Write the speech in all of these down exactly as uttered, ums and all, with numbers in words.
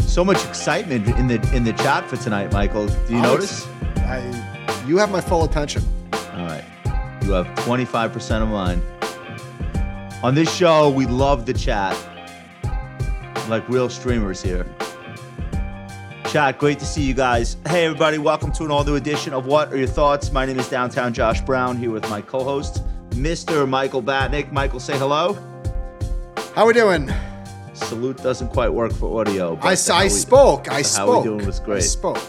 So much excitement in the in the chat for tonight, Michael. Do you Alex, notice? I, you have my full attention. All right. You have twenty-five percent of mine. On this show, we love the chat. Like real streamers here. Chat, great to see you guys. Hey, everybody. Welcome to an all-new edition of What Are Your Thoughts? My name is Downtown Josh Brown, here with my co-host, Mister Michael Batnick. Michael, say hello. How we doing? Salute doesn't quite work for audio. I, I we, spoke. I spoke. How we doing was great. I spoke.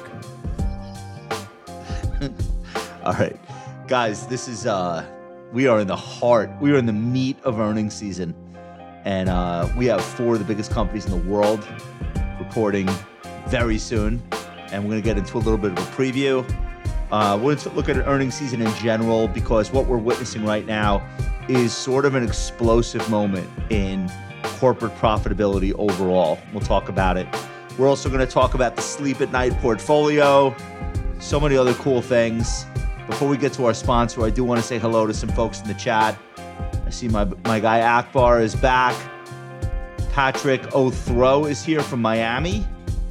All right. Guys, this is, uh, we are in the heart, we are in the meat of earnings season. And uh, we have four of the biggest companies in the world reporting very soon. And we're going to get into a little bit of a preview. Uh, we're going to look at earnings season in general because what we're witnessing right now is sort of an explosive moment in corporate profitability overall. We'll talk about it. We're also going to talk about the sleep at night portfolio, so many other cool things. Before we get to our sponsor, I do want to say hello to some folks in the chat. I see my my guy Akbar is back. Patrick O'Throw is here from Miami.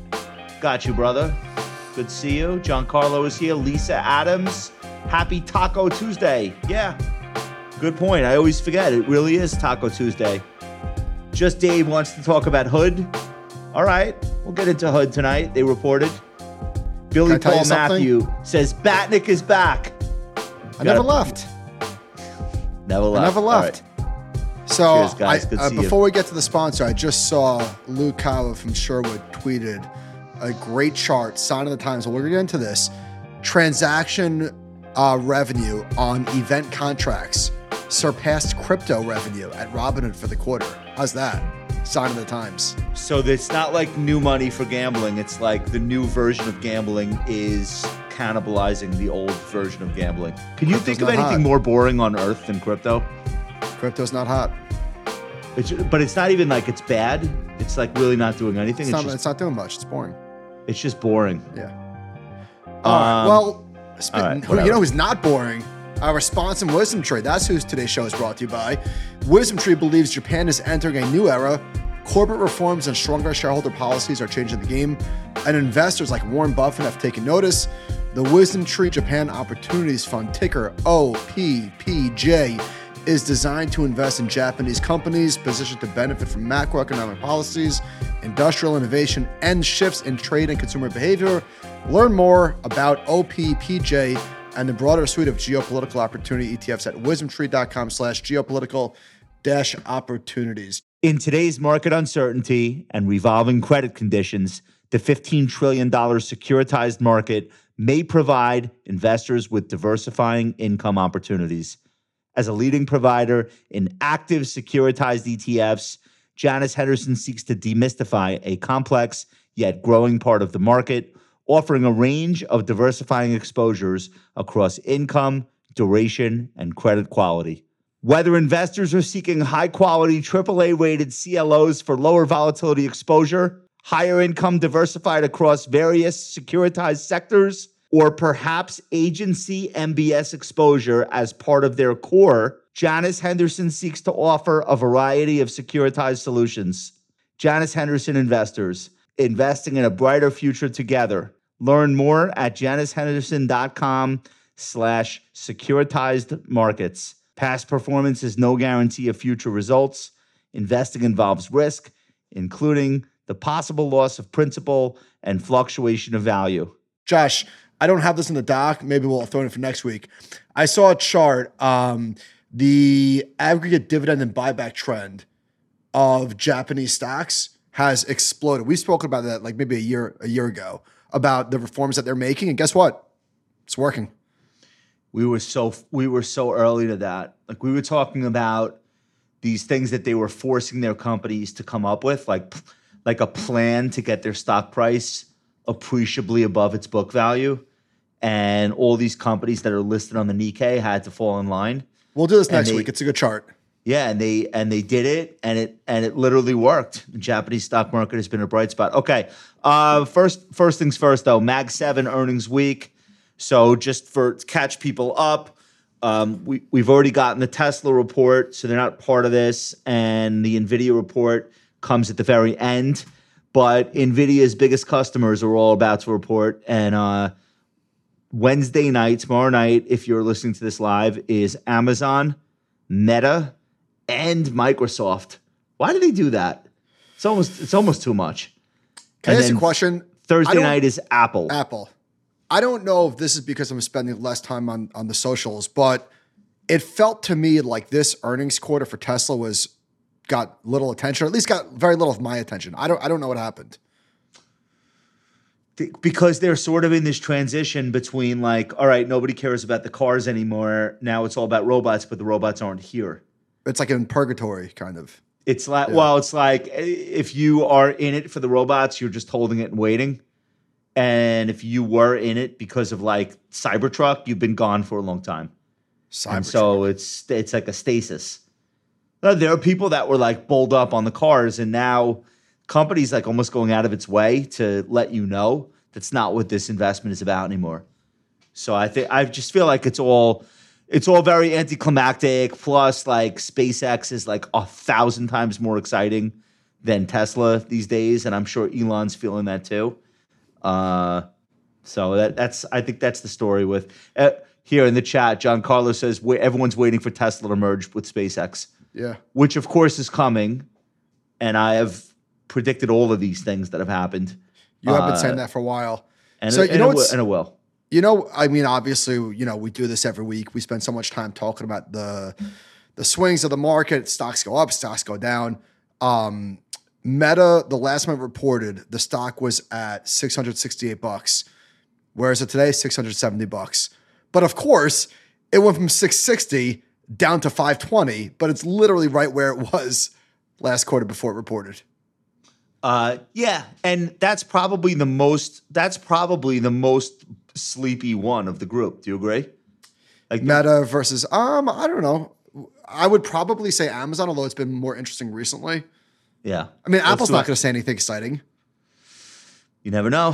Got you, brother. Good to see you. Giancarlo is here. Lisa Adams. Happy Taco Tuesday. Yeah, good point. I always forget. It really is Taco Tuesday. Just Dave wants to talk about Hood. All right, we'll get into Hood tonight. They reported. Billy Paul Matthew says Batnick is back. I never left. Never left. I never left. Right. So Cheers, guys. Good I, uh, to see before you. we get to the sponsor, I just saw Lou Kawa from Sherwood tweeted a great chart, sign of the times. So we're going to get into this. Transaction uh, revenue on event contracts surpassed crypto revenue at Robinhood for the quarter. How's that? Sign of the times. So it's not like new money for gambling. It's like the new version of gambling is cannibalizing the old version of gambling. Can you Crypto's think of not anything hot. more boring on earth than crypto? Crypto's not hot. It's, but it's not even like it's bad. It's like really not doing anything. It's, It's, not, just, it's not doing much. It's boring. it's just boring. Yeah. Um, Uh, well, sp- all right, who, you whatever. know who's not boring? Our response and Wisdom Tree. That's who today's show is brought to you by. Wisdom Tree believes Japan is entering a new era. Corporate reforms and stronger shareholder policies are changing the game, and investors like Warren Buffett have taken notice. The Wisdom Tree Japan Opportunities Fund, ticker O P P J, is designed to invest in Japanese companies positioned to benefit from macroeconomic policies, industrial innovation, and shifts in trade and consumer behavior. Learn more about O P P J and the broader suite of geopolitical opportunity E T Fs at wisdomtree.com slash geopolitical dash opportunities. In today's market uncertainty and revolving credit conditions, the fifteen trillion dollars securitized market may provide investors with diversifying income opportunities. As a leading provider in active securitized E T Fs, Janus Henderson seeks to demystify a complex yet growing part of the market, offering a range of diversifying exposures across income, duration, and credit quality. Whether investors are seeking high-quality triple A-rated C L Os for lower volatility exposure, higher income diversified across various securitized sectors, or perhaps agency M B S exposure as part of their core, Janus Henderson seeks to offer a variety of securitized solutions. Janus Henderson Investors, investing in a brighter future together. Learn more at janushenderson.com slash securitized markets. Past performance is no guarantee of future results. Investing involves risk, including the possible loss of principal and fluctuation of value. Josh, I don't have this in the doc. Maybe we'll throw it in for next week. I saw a chart, um, the aggregate dividend and buyback trend of Japanese stocks has exploded. We've spoken about that like maybe a year, a year ago about the reforms that they're making. And guess what? It's working. We were so we were so early to that. Like we were talking about these things that they were forcing their companies to come up with, like like a plan to get their stock price appreciably above its book value. And all these companies that are listed on the Nikkei had to fall in line. We'll do this next they, week. It's a good chart. Yeah, and they and they did it, and it and it literally worked. The Japanese stock market has been a bright spot. Okay, uh, first first things first though. Mag seven earnings week. So just for to catch people up, um, we we've already gotten the Tesla report, so they're not part of this, and the Nvidia report comes at the very end. but NVIDIA's biggest customers are all about to report. And uh, Wednesday night, tomorrow night, if you're listening to this live, is Amazon, Meta, and Microsoft. Why do they do that? It's almost it's almost too much. Can And I ask you then a question? Thursday night is Apple. Apple. I don't know if this is because I'm spending less time on, on the socials, but it felt to me like this earnings quarter for Tesla was got little attention, or at least got very little of my attention. I don't I don't know what happened. Because they're sort of in this transition between like, all right, nobody cares about the cars anymore. Now it's all about robots, but the robots aren't here. It's like in purgatory, kind of. It's like, Yeah. well, it's like if you are in it for the robots, you're just holding it and waiting. And if you were in it because of like Cybertruck, you've been gone for a long time. And so it's it's like a stasis. Now, there are people that were like bulled up on the cars, and now companies like almost going out of its way to let you know that's not what this investment is about anymore. So I think I just feel like it's all it's all very anticlimactic. Plus, like SpaceX is like a thousand times more exciting than Tesla these days, and I'm sure Elon's feeling that too. Uh, so that that's I think that's the story with uh, here in the chat. John Carlos says everyone's waiting for Tesla to merge with SpaceX. Yeah, Which of course is coming, and I have predicted all of these things that have happened. you have been Uh, saying that for a while. And So it, you know and, it will, what's- and it will. You know, I mean, obviously, you know, we do this every week. We spend so much time talking about the the swings of the market. Stocks go up, stocks go down. Um, Meta, the last time it reported, the stock was at six hundred sixty-eight bucks, whereas it today six hundred seventy bucks. But of course, it went from six sixty down to five twenty, but it's literally right where it was last quarter before it reported. Uh, yeah, and that's probably the most. That's probably the most sleepy one of the group. Do you agree? Like Meta versus um, I don't know. I would probably say Amazon, although it's been more interesting recently. yeah. I mean, Let's Apple's do not it. going to say anything exciting. You never know.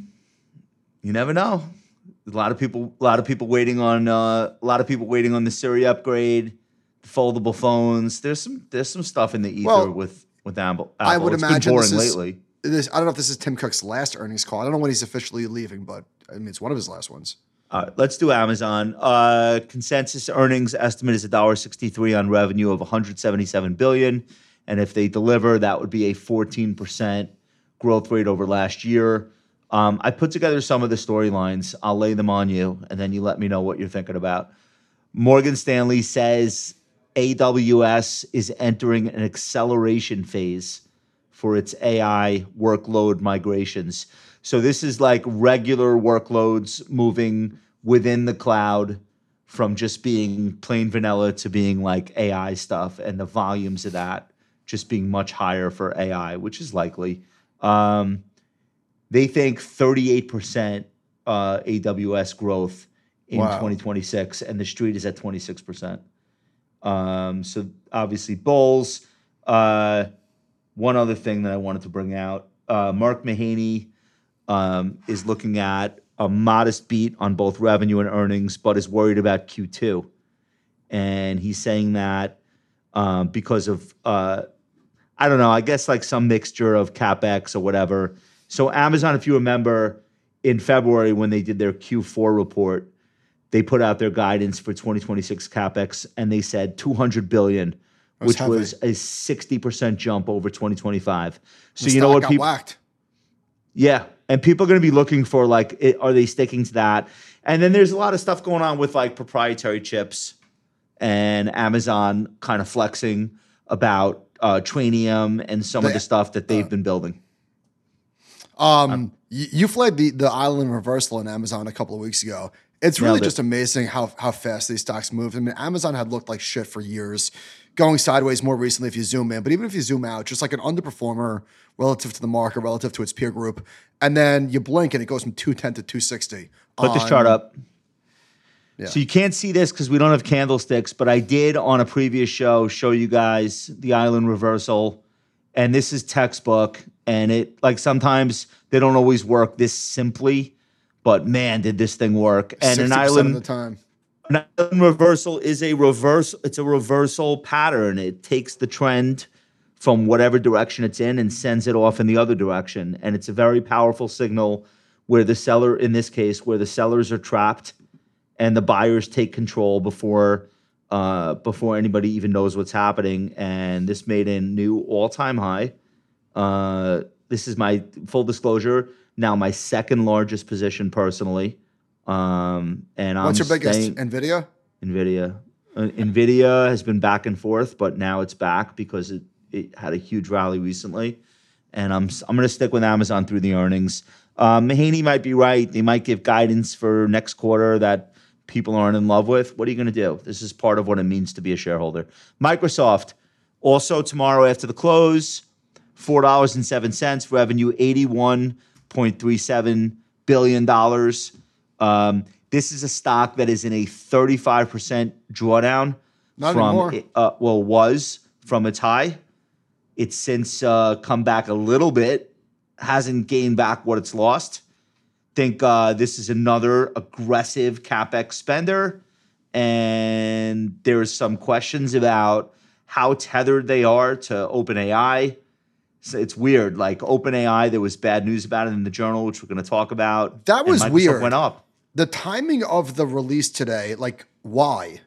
You never know. A lot of people. A lot of people waiting on. Uh, a lot of people waiting on the Siri upgrade, foldable phones. There's some. There's some stuff in the ether Well, with with Apple. I would It's imagine been this boring is- lately. This, I don't know if this is Tim Cook's last earnings call. I don't know when he's officially leaving, but I mean, it's one of his last ones. All right, let's do Amazon. Uh, consensus earnings estimate is one dollar sixty-three on revenue of one hundred seventy-seven billion dollars. And if they deliver, that would be a fourteen percent growth rate over last year. Um, I put together some of the storylines. I'll lay them on you, and then you let me know what you're thinking about. Morgan Stanley says A W S is entering an acceleration phase for its A I workload migrations. So this is like regular workloads moving within the cloud from just being plain vanilla to being like A I stuff, and the volumes of that just being much higher for A I, which is likely. Um, they think thirty-eight percent uh, A W S growth in Wow. twenty twenty-six, and the street is at twenty-six percent. Um, so obviously bulls. Uh, one other thing that I wanted to bring out, uh, Mark Mahaney um, is looking at a modest beat on both revenue and earnings, but is worried about Q two. And he's saying that um, because of, uh, I don't know, I guess like some mixture of CapEx or whatever. So Amazon, if you remember, in February when they did their Q four report, they put out their guidance for twenty twenty-six CapEx, and they said two hundred billion dollars, That was which heavy. was a sixty percent jump over twenty twenty-five. So The you know stock what got people, whacked. yeah, and people are going to be looking for like, it, are they sticking to that? And then there's a lot of stuff going on with like proprietary chips, and Amazon kind of flexing about uh, Trainium and some of The- the stuff that they've been building. Um, you, you flagged the, the island reversal in Amazon a couple of weeks ago. It's really Nailed it. just amazing how how fast these stocks moved. I mean, Amazon had looked like shit for years, going sideways more recently if you zoom in. But even if you zoom out, just like an underperformer relative to the market, relative to its peer group, and then you blink and it goes from two ten to two sixty. Put this on- chart up. Yeah. So you can't see this because we don't have candlesticks, but I did on a previous show show you guys the island reversal, and this is textbook. And it like sometimes they don't always work this simply, but man, did this thing work! And an sixty percent island of the time. An island reversal is a reverse. It's a reversal pattern. It takes the trend from whatever direction it's in and sends it off in the other direction. And it's a very powerful signal where the seller, in this case, where the sellers are trapped and the buyers take control before uh, before anybody even knows what's happening. And this made a new all-time high. Uh, this is my full disclosure. Now my second largest position personally. Um, and I'm What's your biggest? staying, NVIDIA? NVIDIA. Uh, NVIDIA has been back and forth, but now it's back because it, it had a huge rally recently. And I'm I'm going to stick with Amazon through the earnings. Um, Mahaney might be right. They might give guidance for next quarter that people aren't in love with. What are you going to do? This is part of what it means to be a shareholder. Microsoft, also tomorrow after the close, four dollars and seven cents, revenue eighty-one point three seven billion dollars. Um, this is a stock that is in a thirty-five percent drawdown Not from, anymore. uh, well, was from its high. It's since uh, come back a little bit, hasn't gained back what it's lost. Think uh, this is another aggressive CapEx spender, and there's some questions about how tethered they are to OpenAI. So it's weird. Like OpenAI, there was bad news about it in the journal, which we're going to talk about. That was and Microsoft weird. Went up. The timing of the release today, like why?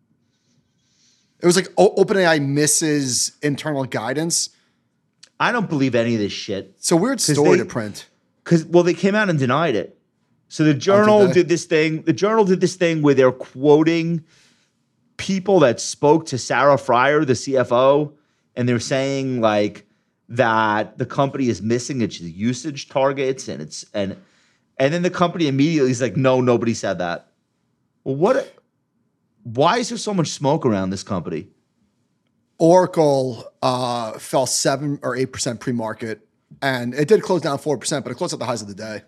It was like o- OpenAI misses internal guidance. I don't believe any of this shit. It's a weird story they- to print. Because, well, they came out and denied it. So the journal Oh, did they? did this thing. The journal did this thing where they're quoting people that spoke to Sarah Fryer, the C F O, and they're saying like that the company is missing its usage targets, and it's and and then the company immediately is like, no, nobody said that. Well, what? Why is there so much smoke around this company? Oracle uh, fell seven or eight percent pre-market, and it did close down four percent, but it closed at the highs of the day.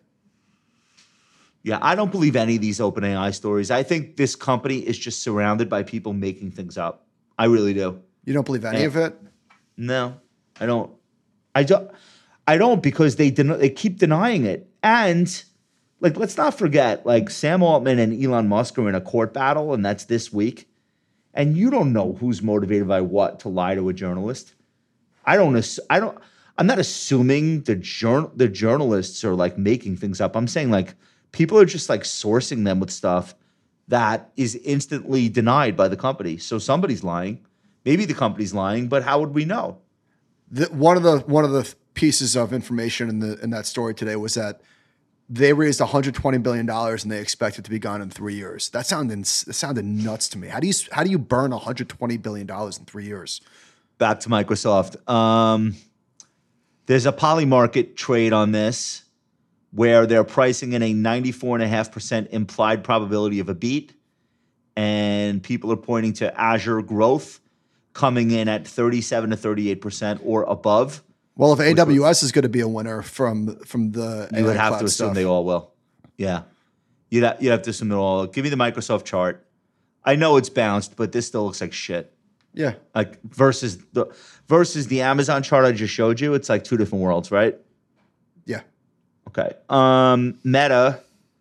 Yeah, I don't believe any of these OpenAI stories. I think this company is just surrounded by people making things up. I really do. You don't believe any Yeah. of it? No, I don't. I don't. I don't because they den- they keep denying it. And like, let's not forget, like Sam Altman and Elon Musk are in a court battle, and that's this week. And you don't know who's motivated by what to lie to a journalist. I don't. ass- I don't. I'm not assuming the journal the journalists are like making things up. I'm saying like people are just like sourcing them with stuff that is instantly denied by the company. So somebody's lying. Maybe the company's lying, but how would we know? The, one of the one of the pieces of information in the in that story today was that they raised one hundred twenty billion dollars and they expect it to be gone in three years. That sounded that sounded nuts to me. How do you how do you burn one hundred twenty billion dollars in three years? Back to Microsoft. Um, there's a Polymarket trade on this where they're pricing in a ninety-four point five percent implied probability of a beat, and people are pointing to Azure growth coming in at thirty-seven to thirty-eight percent or above. Well, if A W S is going to be a winner from from the You would A I have cloud to assume stuff. they all will. Yeah. You'd, ha- you'd have to assume they all. Give me the Microsoft chart. I know it's bounced, but this still looks like shit. Yeah, Like versus the versus the Amazon chart I just showed you, it's like two different worlds, right? yeah. Okay. Um, Meta,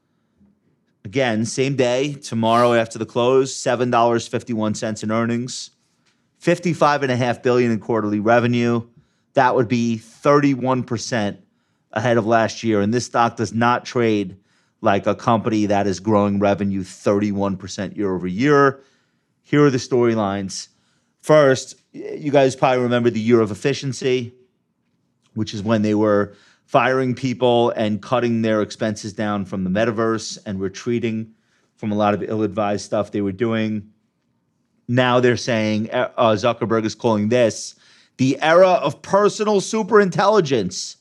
again, same day, tomorrow after the close, seven dollars and fifty-one cents in earnings, fifty-five point five billion dollars in quarterly revenue. That would be thirty-one percent ahead of last year. And this stock does not trade like a company that is growing revenue thirty-one percent year over year. Here are the storylines. First, you guys probably remember the year of efficiency, which is when they were firing people and cutting their expenses down from the metaverse and retreating from a lot of ill-advised stuff they were doing. Now they're saying, uh, Zuckerberg is calling this the era of personal superintelligence.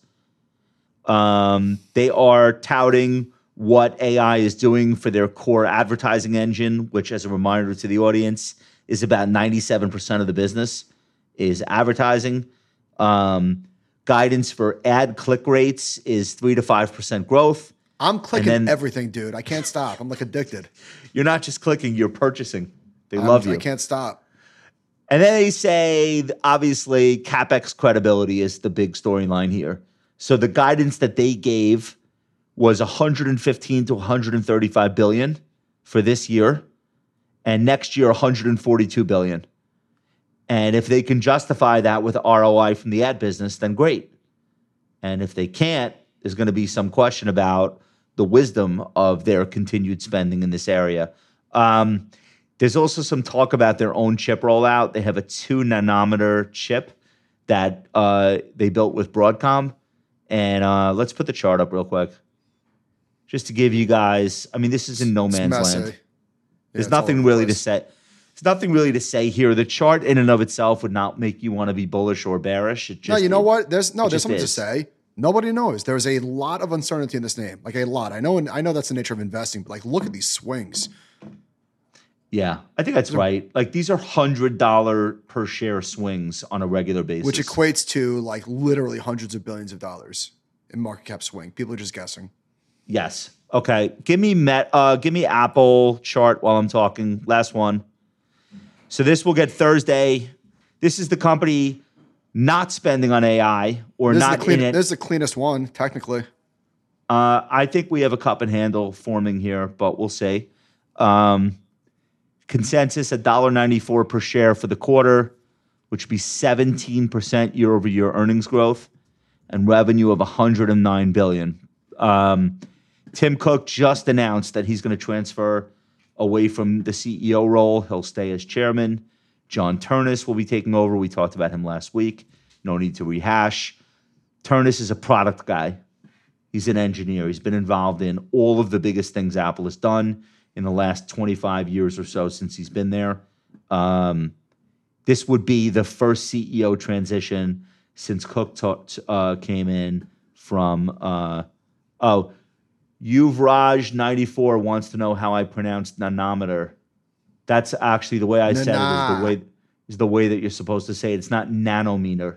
Um, they are touting what A I is doing for their core advertising engine, which, as a reminder to the audience, is about ninety-seven percent of the business is advertising. Um, guidance for ad click rates is three to five percent growth. I'm clicking then- everything, dude. I can't stop. I'm like addicted. You're not just clicking, you're purchasing. They I'm- love you. I can't stop. And then they say, obviously, CapEx credibility is the big storyline here. So the guidance that they gave was one hundred fifteen to one hundred thirty-five billion for this year, and next year one hundred forty-two billion. And if they can justify that with R O I from the ad business, then great. And if they can't, there's going to be some question about the wisdom of their continued spending in this area. Um, there's also some talk about their own chip rollout. They have a two nanometer chip that uh, they built with Broadcom. And uh, let's put the chart up real quick. Just to give you guys, I mean, this is in no It's man's messy. land. Yeah, There's it's all nothing over the really to place. say. There's nothing really to say here. The chart in and of itself would not make you want to be bullish or bearish. It just, No, you know it- what? There's no, it there's just something to is. say. Nobody knows. There's a lot of uncertainty in this name, like a lot. I know, I know that's the nature of investing, but like, look at these swings. Yeah, I think that's right. Like these are hundred dollar per share swings on a regular basis. Which equates to like literally hundreds of billions of dollars in market cap swing. People are just guessing. Yes. Okay. Give me Met. Uh, give me Apple chart while I'm talking. Last one. So this will get Thursday. This is the company not spending on A I or This is, not the clean, in it. this is the cleanest one, technically. Uh, I think we have a cup and handle forming here, but we'll see. Um, consensus one dollar ninety-four per share for the quarter, which would be seventeen percent year over year earnings growth and revenue of one hundred nine billion dollars. Um, Tim Cook just announced that he's going to transfer away from the C E O role. He'll stay as chairman. John Turnus will be taking over. We talked about him last week. No need to rehash. Turnus is a product guy. He's an engineer. He's been involved in all of the biggest things Apple has done in the last twenty-five years or so since he's been there. Um, this would be the first C E O transition since Cook ta- uh, came in from, uh, oh, Yuvraj ninety-four wants to know how I pronounce nanometer. That's actually the way I said it is Nana. the way is the way that you're supposed to say it. It's not nanometer.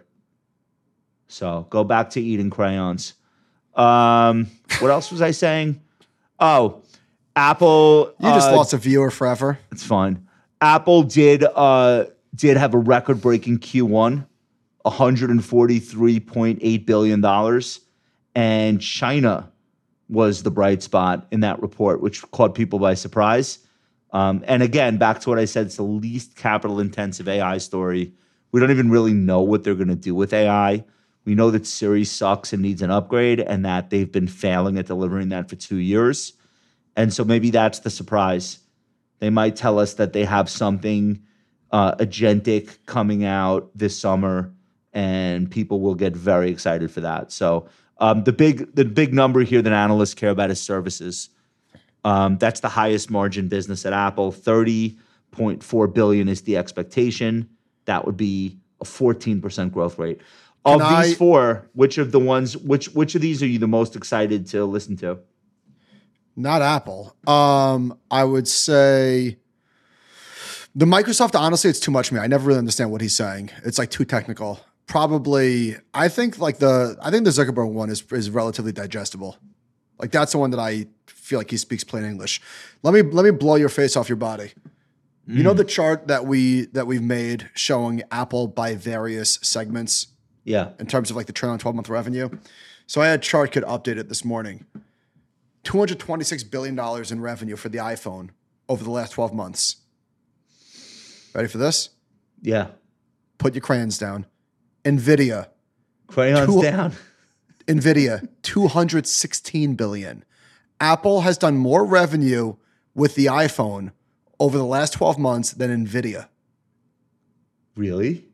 So go back to eating crayons. Um, what else was I saying? Oh, Apple. You just uh, lost a viewer forever. It's fine. Apple did uh, did have a record breaking Q one, one hundred forty-three point eight billion dollars, and China was the bright spot in that report, which caught people by surprise. Um, and again, back to what I said, it's the least capital intensive A I story. We don't even really know what they're going to do with A I. We know that Siri sucks and needs an upgrade and that they've been failing at delivering that for two years. And so maybe that's the surprise. They might tell us that they have something uh, agentic coming out this summer and people will get very excited for that. So um, the big the big number here that analysts care about is services. Um, that's the highest margin business at Apple. thirty point four billion dollars is the expectation. That would be a fourteen percent growth rate. Of Can these I- four, which of the ones, which which of these are you the most excited to listen to? Not Apple. Um, I would say the Microsoft, honestly, it's too much for me. I never really understand what he's saying. It's like too technical. Probably, I think like the, I think the Zuckerberg one is, is relatively digestible. Like that's the one that I feel like he speaks plain English. Let me, let me blow your face off your body. You know the chart that we, that we've made showing Apple by various segments Yeah. in terms of like the trailing twelve month revenue. So I had ChartKit update it this morning. two hundred twenty-six billion dollars in revenue for the iPhone over the last twelve months. Ready for this? Yeah. Put your crayons down. NVIDIA. Crayons Two- down. NVIDIA, two hundred sixteen billion dollars. Apple has done more revenue with the iPhone over the last twelve months than NVIDIA. Really?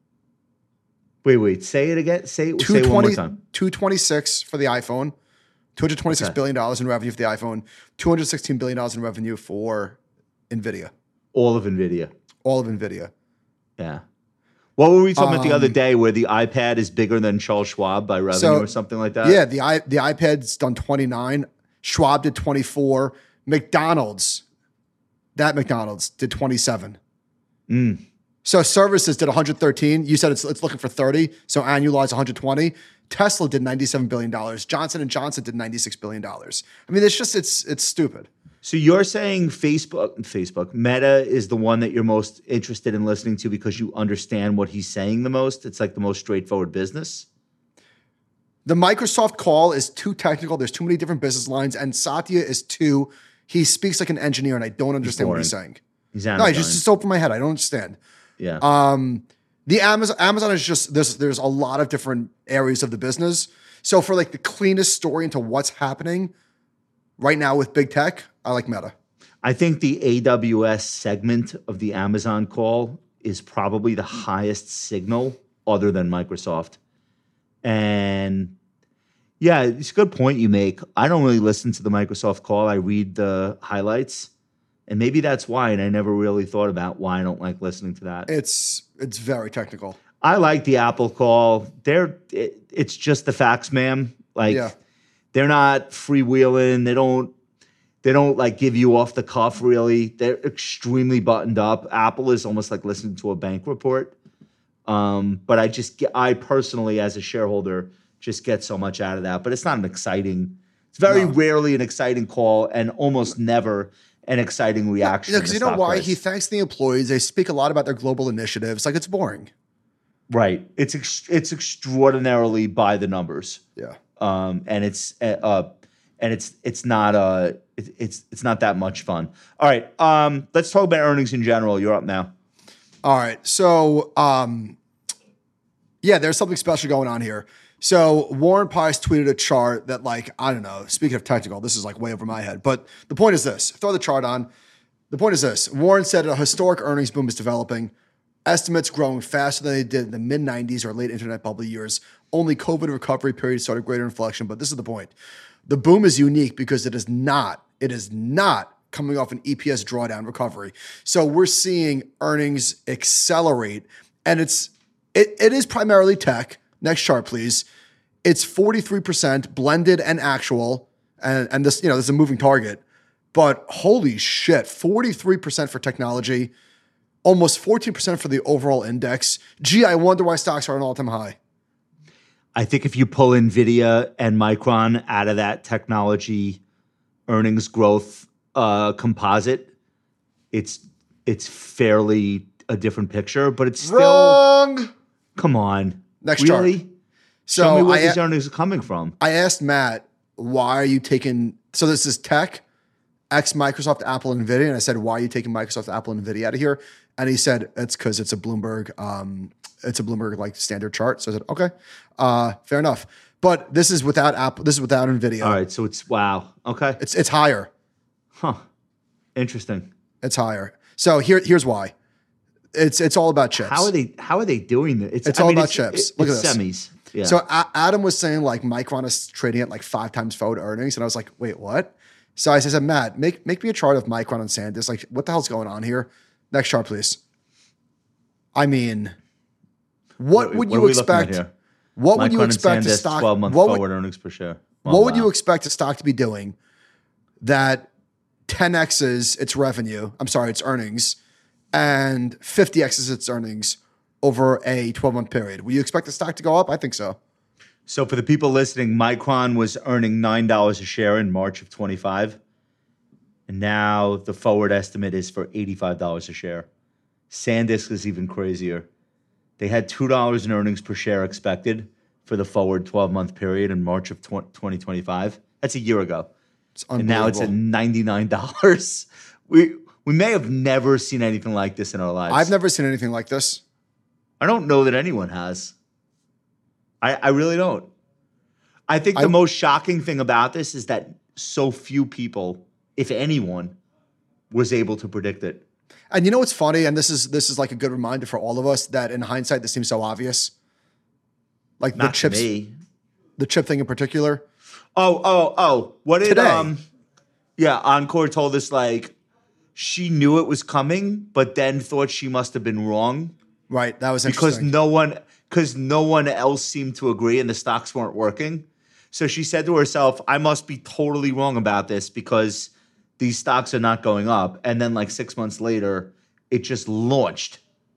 Wait, wait. Say it again. Say, say it one more time. two twenty-six for the iPhone, two hundred twenty-six Okay. billion dollars in revenue for the iPhone, two hundred sixteen billion dollars in revenue for NVIDIA, All of NVIDIA. all of NVIDIA. Yeah. What were we talking about the other Um, day where the iPad is bigger than Charles Schwab by revenue So, or something like that? Yeah, the i the iPad's done twenty-nine, Schwab did twenty-four, McDonald's, that McDonald's did twenty-seven. Mm. So services did one hundred thirteen. You said it's it's looking for thirty, so annualized one hundred twenty. Tesla did ninety-seven billion dollars. Johnson and Johnson did ninety-six billion dollars. I mean, it's just it's it's stupid. So you're saying Facebook, Facebook, Meta is the one that you're most interested in listening to because you understand what he's saying the most? It's like the most straightforward business? The Microsoft call is too technical. There's too many different business lines, and Satya is too. He speaks like an engineer, and I don't understand what he's boring. saying. He's No, anodyne. it's just it's over my head. I don't understand. Yeah. Um, the Amazon Amazon is just there's there's a lot of different areas of the business. So for like the cleanest story into what's happening right now with big tech, I like Meta. I think the A W S segment of the Amazon call is probably the highest signal other than Microsoft. And yeah, it's a good point you make. I don't really listen to the Microsoft call. I read the highlights. And maybe that's why. And I never really thought about why I don't like listening to that. It's it's very technical. I like the Apple call. They're it, it's just the facts, ma'am. Like Yeah. they're not freewheeling. They don't they don't like give you off the cuff really. They're extremely buttoned up. Apple is almost like listening to a bank report. Um, but I just get I personally as a shareholder just get so much out of that. But it's not an exciting, it's very No. rarely an exciting call and almost never an exciting reaction. Because in you the know stock why? price. He thanks the employees. They speak a lot about their global initiatives. Like it's boring. Right. It's ex- it's extraordinarily by the numbers. Yeah. Um, and it's uh, uh, and it's it's not uh it, it's it's not that much fun. All right. Um, let's talk about earnings in general. You're up now. All right. So, um, yeah, there's something special going on here. So Warren Pies tweeted a chart that, like, I don't know, speaking of technical, this is like way over my head. But the point is this, throw the chart on. The point is this. Warren said a historic earnings boom is developing. Estimates growing faster than they did in the mid nineties or late internet bubble years. Only COVID recovery period started greater inflection. But this is the point. The boom is unique because it is not, it is not coming off an E P S drawdown recovery. So we're seeing earnings accelerate, and it's it, it is primarily tech. Next chart, please. It's forty-three percent blended and actual, and, and this, you know, this is a moving target, but holy shit, forty-three percent for technology, almost fourteen percent for the overall index. Gee, I wonder why stocks are at an all-time high. I think if you pull NVIDIA and Micron out of that technology earnings growth uh, composite, it's it's fairly a different picture, but it's still Wrong. come on. Next really? chart. So So Show me where I, these earnings are coming from. I asked Matt, why are you taking, so this is tech, X Microsoft, Apple, and NVIDIA. And I said, why are you taking Microsoft, Apple, and NVIDIA out of here? And he said, it's because it's a Bloomberg, um, it's a Bloomberg like standard chart. So I said, okay, uh, fair enough. But this is without Apple, this is without NVIDIA. All right, so it's wow. Okay. It's it's higher. Huh. Interesting. It's higher. So here, here's why. It's it's all about chips. How are they how are they doing this? It's I all mean, about it's, chips. it- Look it's at this. semis. Yeah. So A- Adam was saying like Micron is trading at like five times forward earnings, and I was like, wait, what? So I said, Matt, make make me a chart of Micron and SanDisk. Like, what the hell's going on here? Next chart, please. I mean, what What- would what are you we looking at expect? here? What would Micron you and expect a SanDisk, stock? twelve month what would, forward earnings per share. Oh, what would wow. you expect a stock to be doing that ten X's its revenue? I'm sorry, its earnings, and fifty X's its earnings over a twelve month period. Would you expect the stock to go up? I think so. So for the people listening, Micron was earning nine dollars a share in March of twenty-five. And now the forward estimate is for eighty-five dollars a share. SanDisk is even crazier. They had two dollars in earnings per share expected for the forward twelve month period in March of twenty twenty-five. That's a year ago. It's And now it's at unbelievable. ninety-nine dollars. We we may have never seen anything like this in our lives. I've never seen anything like this. I don't know that anyone has. I, I really don't. I think the I- most shocking thing about this is that so few people, if anyone, was able to predict it. And you know what's funny? And this is this is like a good reminder for all of us that in hindsight, this seems so obvious. Like Not the chips, to me. the chip thing in particular. Oh, oh, oh. What did Today. um yeah, Encore told us like she knew it was coming, but then thought she must have been wrong Right. That was because interesting. no one because no one else seemed to agree and the stocks weren't working. So she said to herself, I must be totally wrong about this because these stocks are not going up. And then like six months later, it just launched.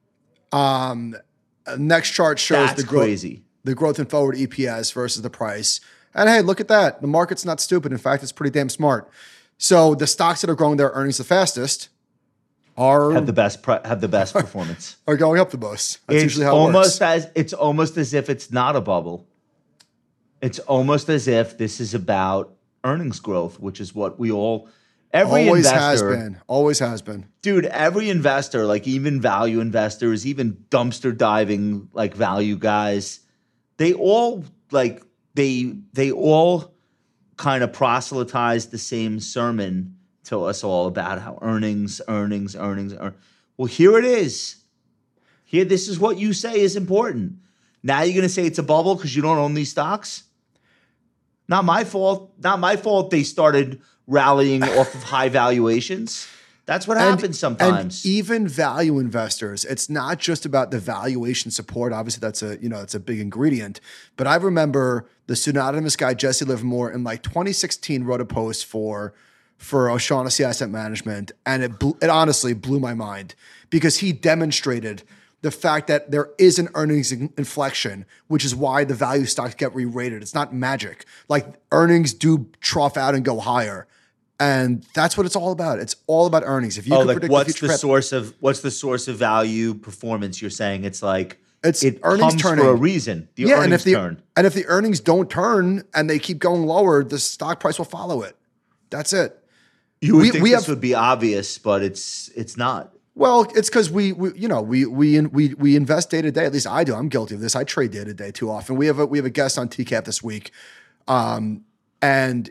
Um, uh, next chart shows That's the growth, crazy. the growth in forward E P S versus the price. And hey, look at that. The market's not stupid. In fact, it's pretty damn smart. So the stocks that are growing their earnings the fastest are Have the best pre- have the best performance. are going up the most. That's It's usually how it almost works. as it's almost as if it's not a bubble. It's almost as if this is about earnings growth, which is what we all Every Always investor, has been. Always has been. dude, every investor, like even value investors, even dumpster diving, like value guys, they all like they they all kind of proselytize the same sermon to us all about how earnings, earnings, earnings. Earn. Well, here it is. Here, this is what you say is important. Now you're going to say it's a bubble because you don't own these stocks? Not my fault. Not my fault they started rallying off of high valuations. That's what And- happens sometimes. And even value investors, it's not just about the valuation support. Obviously, that's a you know that's a big ingredient. But I remember the pseudonymous guy Jesse Livermore in like twenty sixteen wrote a post for for O'Shaughnessy Asset Management, and it blew, it honestly blew my mind because he demonstrated the fact that there is an earnings in- inflection, which is why the value stocks get re-rated. It's not magic. Like earnings do trough out and go higher. And that's what it's all about. It's all about earnings. If you oh, can like predict what's the future the path- source of what's the source of value performance? You're saying it's like It's it earnings comes turning. for a reason. The yeah, earnings and if the turn. and if the earnings don't turn and they keep going lower, the stock price will follow it. That's it. You would we- think we this have- would be obvious, but it's it's not. Well, it's because we, we, you know, we we we we invest day to day. At least I do. I'm guilty of this. I trade day to day too often. We have a we have a guest on T CAP this week, um, and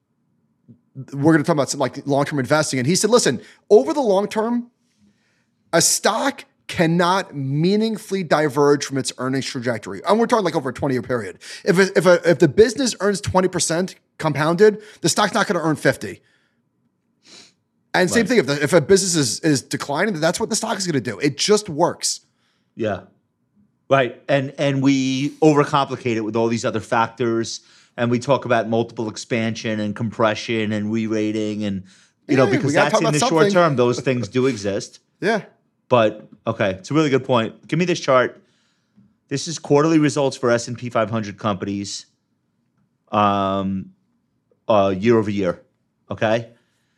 we're going to talk about some like long term investing. And he said, listen, over the long term, a stock cannot meaningfully diverge from its earnings trajectory. And we're talking like over a twenty year period. If a, if a, if the business earns twenty percent compounded, the stock's not going to earn fifty. And same Right. thing, if, the, if a business is, is declining, that's what the stock is going to do. It just works. Yeah. Right. And and we overcomplicate it with all these other factors. And we talk about multiple expansion and compression and re-rating and you know, Yeah, we because gotta that's talk in the about short something. term, those things do exist. Yeah. But okay, it's a really good point. Give me this chart. This is quarterly results for S and P five hundred companies um uh year over year. Okay?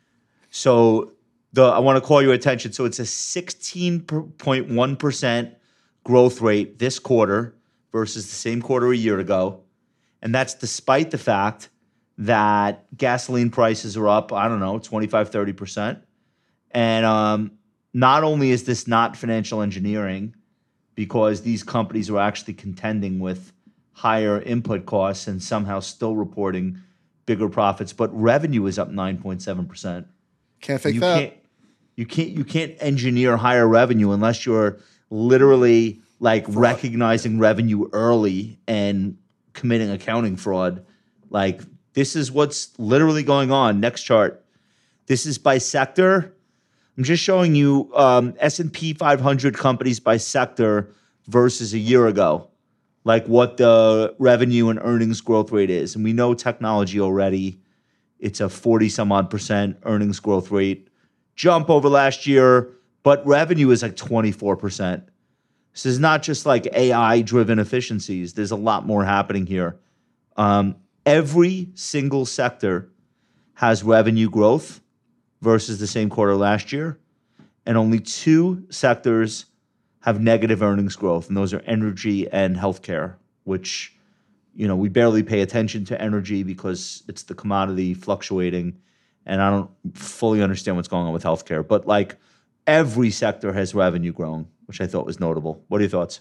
So the I want to call your attention. So it's a sixteen point one percent growth rate this quarter versus the same quarter a year ago. And that's despite the fact that gasoline prices are up, I don't know, twenty-five, thirty percent. And um, not only is this not financial engineering, because these companies are actually contending with higher input costs and somehow still reporting bigger profits, but revenue is up nine point seven percent. Can't fake You that. can't you can't you can't engineer higher revenue unless you're literally like recognizing revenue early and committing accounting fraud. Like this is what's literally going on. Next chart. This is by sector. I'm just showing you um, S and P five hundred companies by sector versus a year ago, like what the revenue and earnings growth rate is. And we know technology already. It's a forty some odd percent earnings growth rate jump over last year, but revenue is like twenty-four percent. This is not just like A I driven efficiencies. There's a lot more happening here. Um, every single sector has revenue growth versus the same quarter last year. And only two sectors have negative earnings growth, and those are energy and healthcare, which, you know, we barely pay attention to energy because it's the commodity fluctuating, and I don't fully understand what's going on with healthcare. But like every sector has revenue growing, which I thought was notable. What are your thoughts?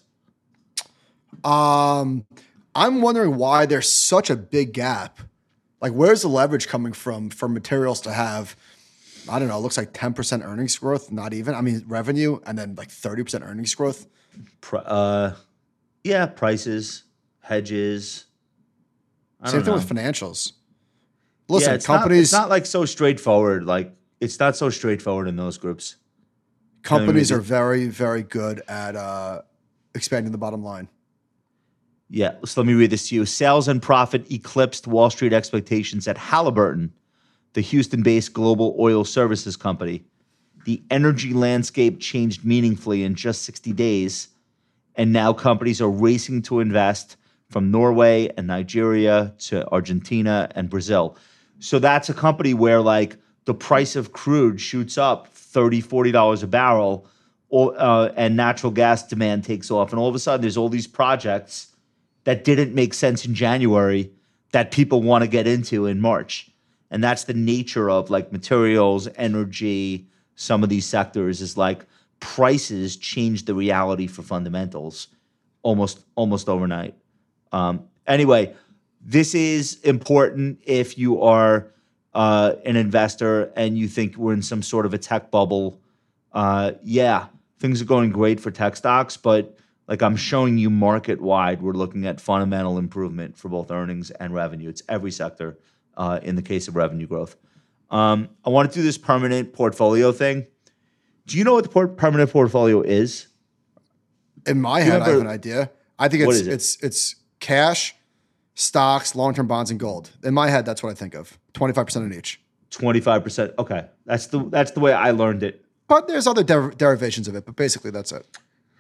Um, I'm wondering why there's such a big gap. Like, where's the leverage coming from for materials to have, I don't know, it looks like ten percent earnings growth, not even. I mean, revenue, and then like thirty percent earnings growth. Pri- uh, yeah, prices, hedges. I Same don't thing know. with financials. Listen, yeah, it's companies Not, it's not like so straightforward. Like it's not so straightforward in those groups. companies I mean, are very, very good at uh, expanding the bottom line. Yeah, so let me read this to you. Sales and profit eclipsed Wall Street expectations at Halliburton, the Houston-based global oil services company. The energy landscape changed meaningfully in just sixty days, and now companies are racing to invest from Norway and Nigeria to Argentina and Brazil. So that's a company where like the price of crude shoots up thirty dollars, forty dollars a barrel, or, uh, and natural gas demand takes off. And all of a sudden there's all these projects that didn't make sense in January that people want to get into in March. And that's the nature of like materials, energy, some of these sectors is like prices change the reality for fundamentals almost almost overnight. Um, anyway, this is important if you are uh, an investor and you think we're in some sort of a tech bubble. Uh, yeah, things are going great for tech stocks, but like I'm showing you market wide, we're looking at fundamental improvement for both earnings and revenue. It's every sector uh, in the case of revenue growth. Um, I want to do this permanent portfolio thing. Do you know what the por- permanent portfolio is? In my head, I have an idea. I think What it's is it? it's it's cash, stocks, long-term bonds, and gold. In my head, that's what I think of. twenty-five percent in each. twenty-five percent. Okay, that's the that's the way I learned it. But there's other der- derivations of it, but basically that's it.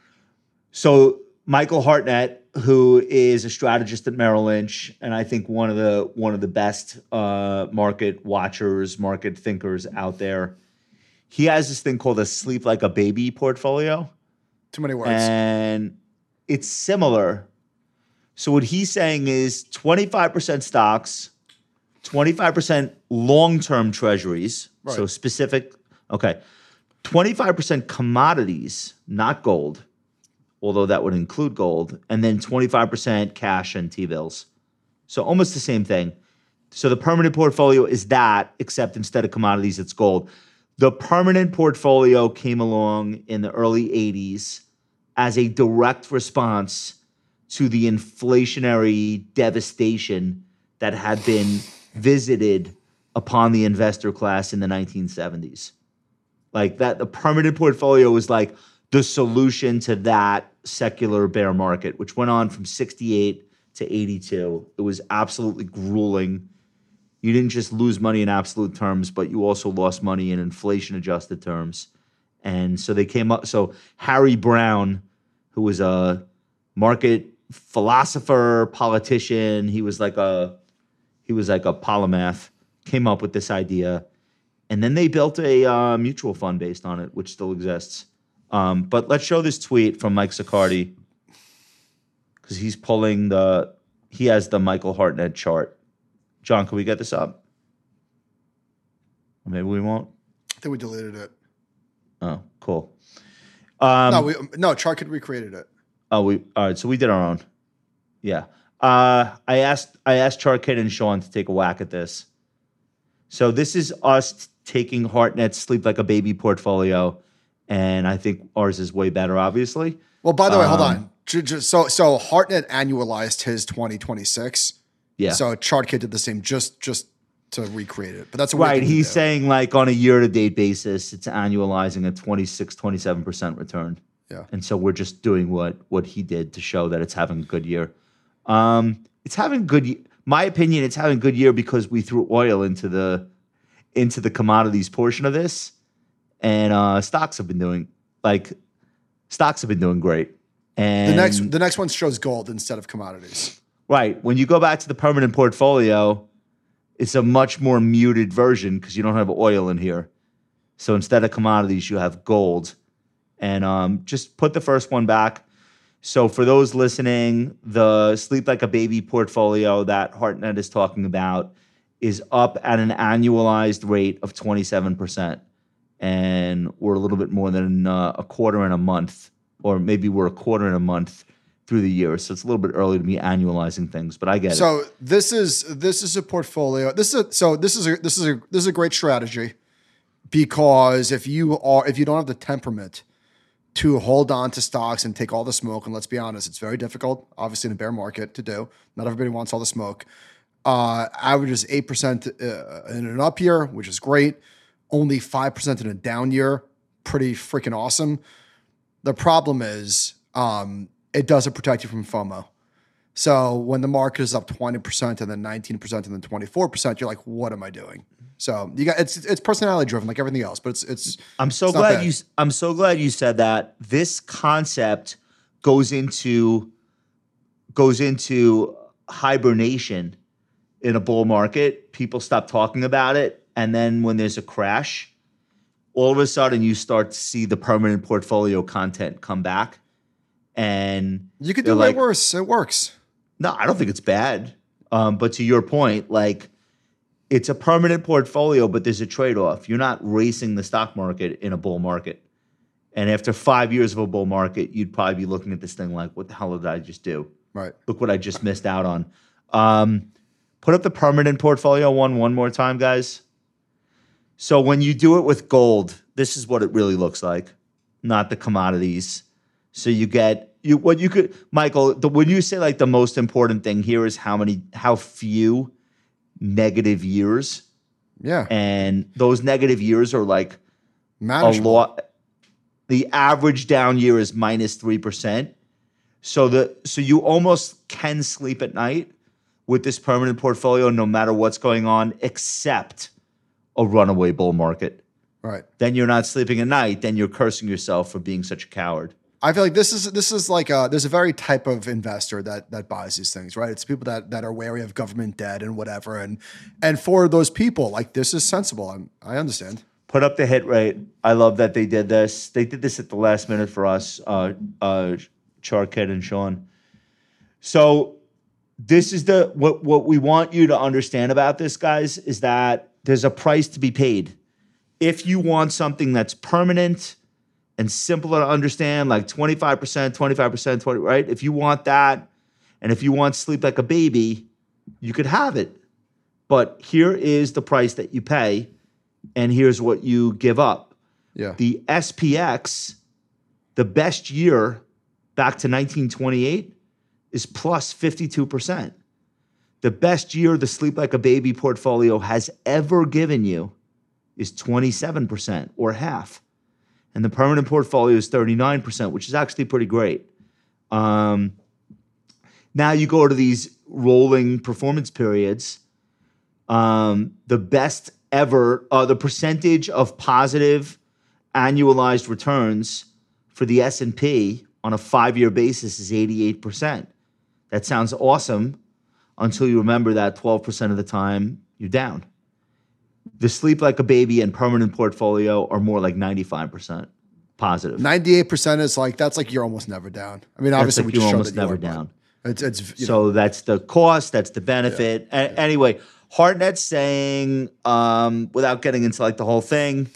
So Michael Hartnett, who is a strategist at Merrill Lynch, and I think one of the one of the best uh, market watchers, market thinkers out there, he has this thing called a sleep like a baby portfolio, Too many words. and it's similar. So what he's saying is twenty-five percent stocks, twenty-five percent long-term treasuries, Right. so specific, okay, twenty-five percent commodities, not gold, although that would include gold, and then twenty-five percent cash and T-bills. So almost the same thing. So the permanent portfolio is that, except instead of commodities, it's gold. The permanent portfolio came along in the early eighties as a direct response to the inflationary devastation that had been visited upon the investor class in the nineteen seventies. Like that, the permanent portfolio was like the solution to that secular bear market, which went on from sixty-eight to eighty-two. It was absolutely grueling. You didn't just lose money in absolute terms, but you also lost money in inflation-adjusted terms. And so they came up. So Harry Brown, who was a market philosopher, politician, he was like a he was like a polymath, came up with this idea, and then they built a uh, mutual fund based on it, which still exists. Um, but let's show this tweet from Mike Siccardi because he's pulling the he has the Michael Hartnett chart. John, can we get this up? Or maybe we won't. I think we deleted it. Oh, cool. Um, no, we no. Chart could recreated it. Oh, we all right. So we did our own. Yeah. Uh, I asked I asked Charkit and Sean to take a whack at this. So this is us taking Hartnett's Sleep Like a Baby portfolio, and I think ours is way better, obviously. Well, by the way, hold Um, on. Ju- ju- So so Hartnett annualized his twenty twenty-six. Yeah. So Chartkit did the same, just just to recreate it. But that's a weird Right. thing to He's do. saying like on a year-to-date basis, it's annualizing a twenty-six, twenty-seven percent return. Yeah. And so we're just doing what what he did to show that it's having a good year. Um, it's having good. y- My opinion, it's having a good year because we threw oil into the into the commodities portion of this, and uh, stocks have been doing like stocks have been doing great. And The next the next one shows gold instead of commodities. right when you go back to the permanent portfolio, it's a much more muted version because you don't have oil in here. So instead of commodities, you have gold. And um, just put the first one back. So for those listening, the Sleep Like a Baby portfolio that Hartnett is talking about is up at an annualized rate of twenty-seven percent. And we're a little bit more than uh, a quarter in a month, or maybe we're a quarter in a month through the year. So it's a little bit early to be annualizing things, but I get it. So this is this is a portfolio. This is a, so this is a this is a this is a great strategy because if you are if you don't have the temperament to hold on to stocks and take all the smoke, and let's be honest, it's very difficult, obviously in a bear market to do. Not everybody wants all the smoke. Uh, average is eight percent uh, in an up year, which is great. Only five percent in a down year, pretty freaking awesome. The problem is um, it doesn't protect you from FOMO. So when the market is up twenty percent and then nineteen percent and then twenty-four percent, you're like, what am I doing? So you got it's it's personality driven like everything else, but it's it's I'm so it's not glad bad. you I'm so glad you said that. This concept goes into goes into hibernation in a bull market. People stop talking about it, and then when there's a crash, all of a sudden you start to see the permanent portfolio content come back. And You could they're do way like, worse. It works. no, I don't think it's bad. Um, but to your point, like it's a permanent portfolio, but there's a trade-off. You're not racing the stock market in a bull market. And after five years of a bull market, you'd probably be looking at this thing like, what the hell did I just do? Right. Look what I just missed out on. Um, put up the permanent portfolio one one more time, guys. So when you do it with gold, this is what it really looks like, not the commodities. So you get you what you could, Michael. The, when you say like the most important thing here is how many, how few negative years. Yeah. And those negative years are like Manageable. a lot. The average down year is minus three percent. So the so you almost can sleep at night with this permanent portfolio, no matter what's going on, except a runaway bull market. Right. Then you're not sleeping at night. Then you're cursing yourself for being such a coward. I feel like this is this is like a, there's a very type of investor that that buys these things, right? It's people that that are wary of government debt and whatever, and and for those people, like this is sensible. I'm, I understand. Put up the hit rate. I love that they did this. They did this at the last minute for us, uh, uh, Charkit and Sean. So this is the what what we want you to understand about this, guys, is that there's a price to be paid. If you want something that's permanent and simpler to understand, like twenty-five percent, twenty-five percent, twenty, right? If you want that, and if you want sleep like a baby, you could have it. But here is the price that you pay, and here's what you give up. Yeah. The S P X, the best year back to nineteen twenty-eight, is plus fifty-two percent. The best year the Sleep Like a Baby portfolio has ever given you is twenty-seven percent, or half. And the permanent portfolio is thirty-nine percent, which is actually pretty great. Um, now you go to these rolling performance periods. Um, the best ever, uh, the percentage of positive annualized returns for the S and P on a five-year basis is eighty-eight percent. That sounds awesome until you remember that twelve percent of the time you're down. The Sleep Like a Baby and permanent portfolio are more like ninety-five percent positive. ninety-eight percent is like, that's like you're almost never down. I mean, obviously like we just you're showed almost that you never are, but down. It's, it's, you So know. that's the cost, that's the benefit. Yeah, A- Anyway, Hartnett's saying, um, without getting into like the whole thing,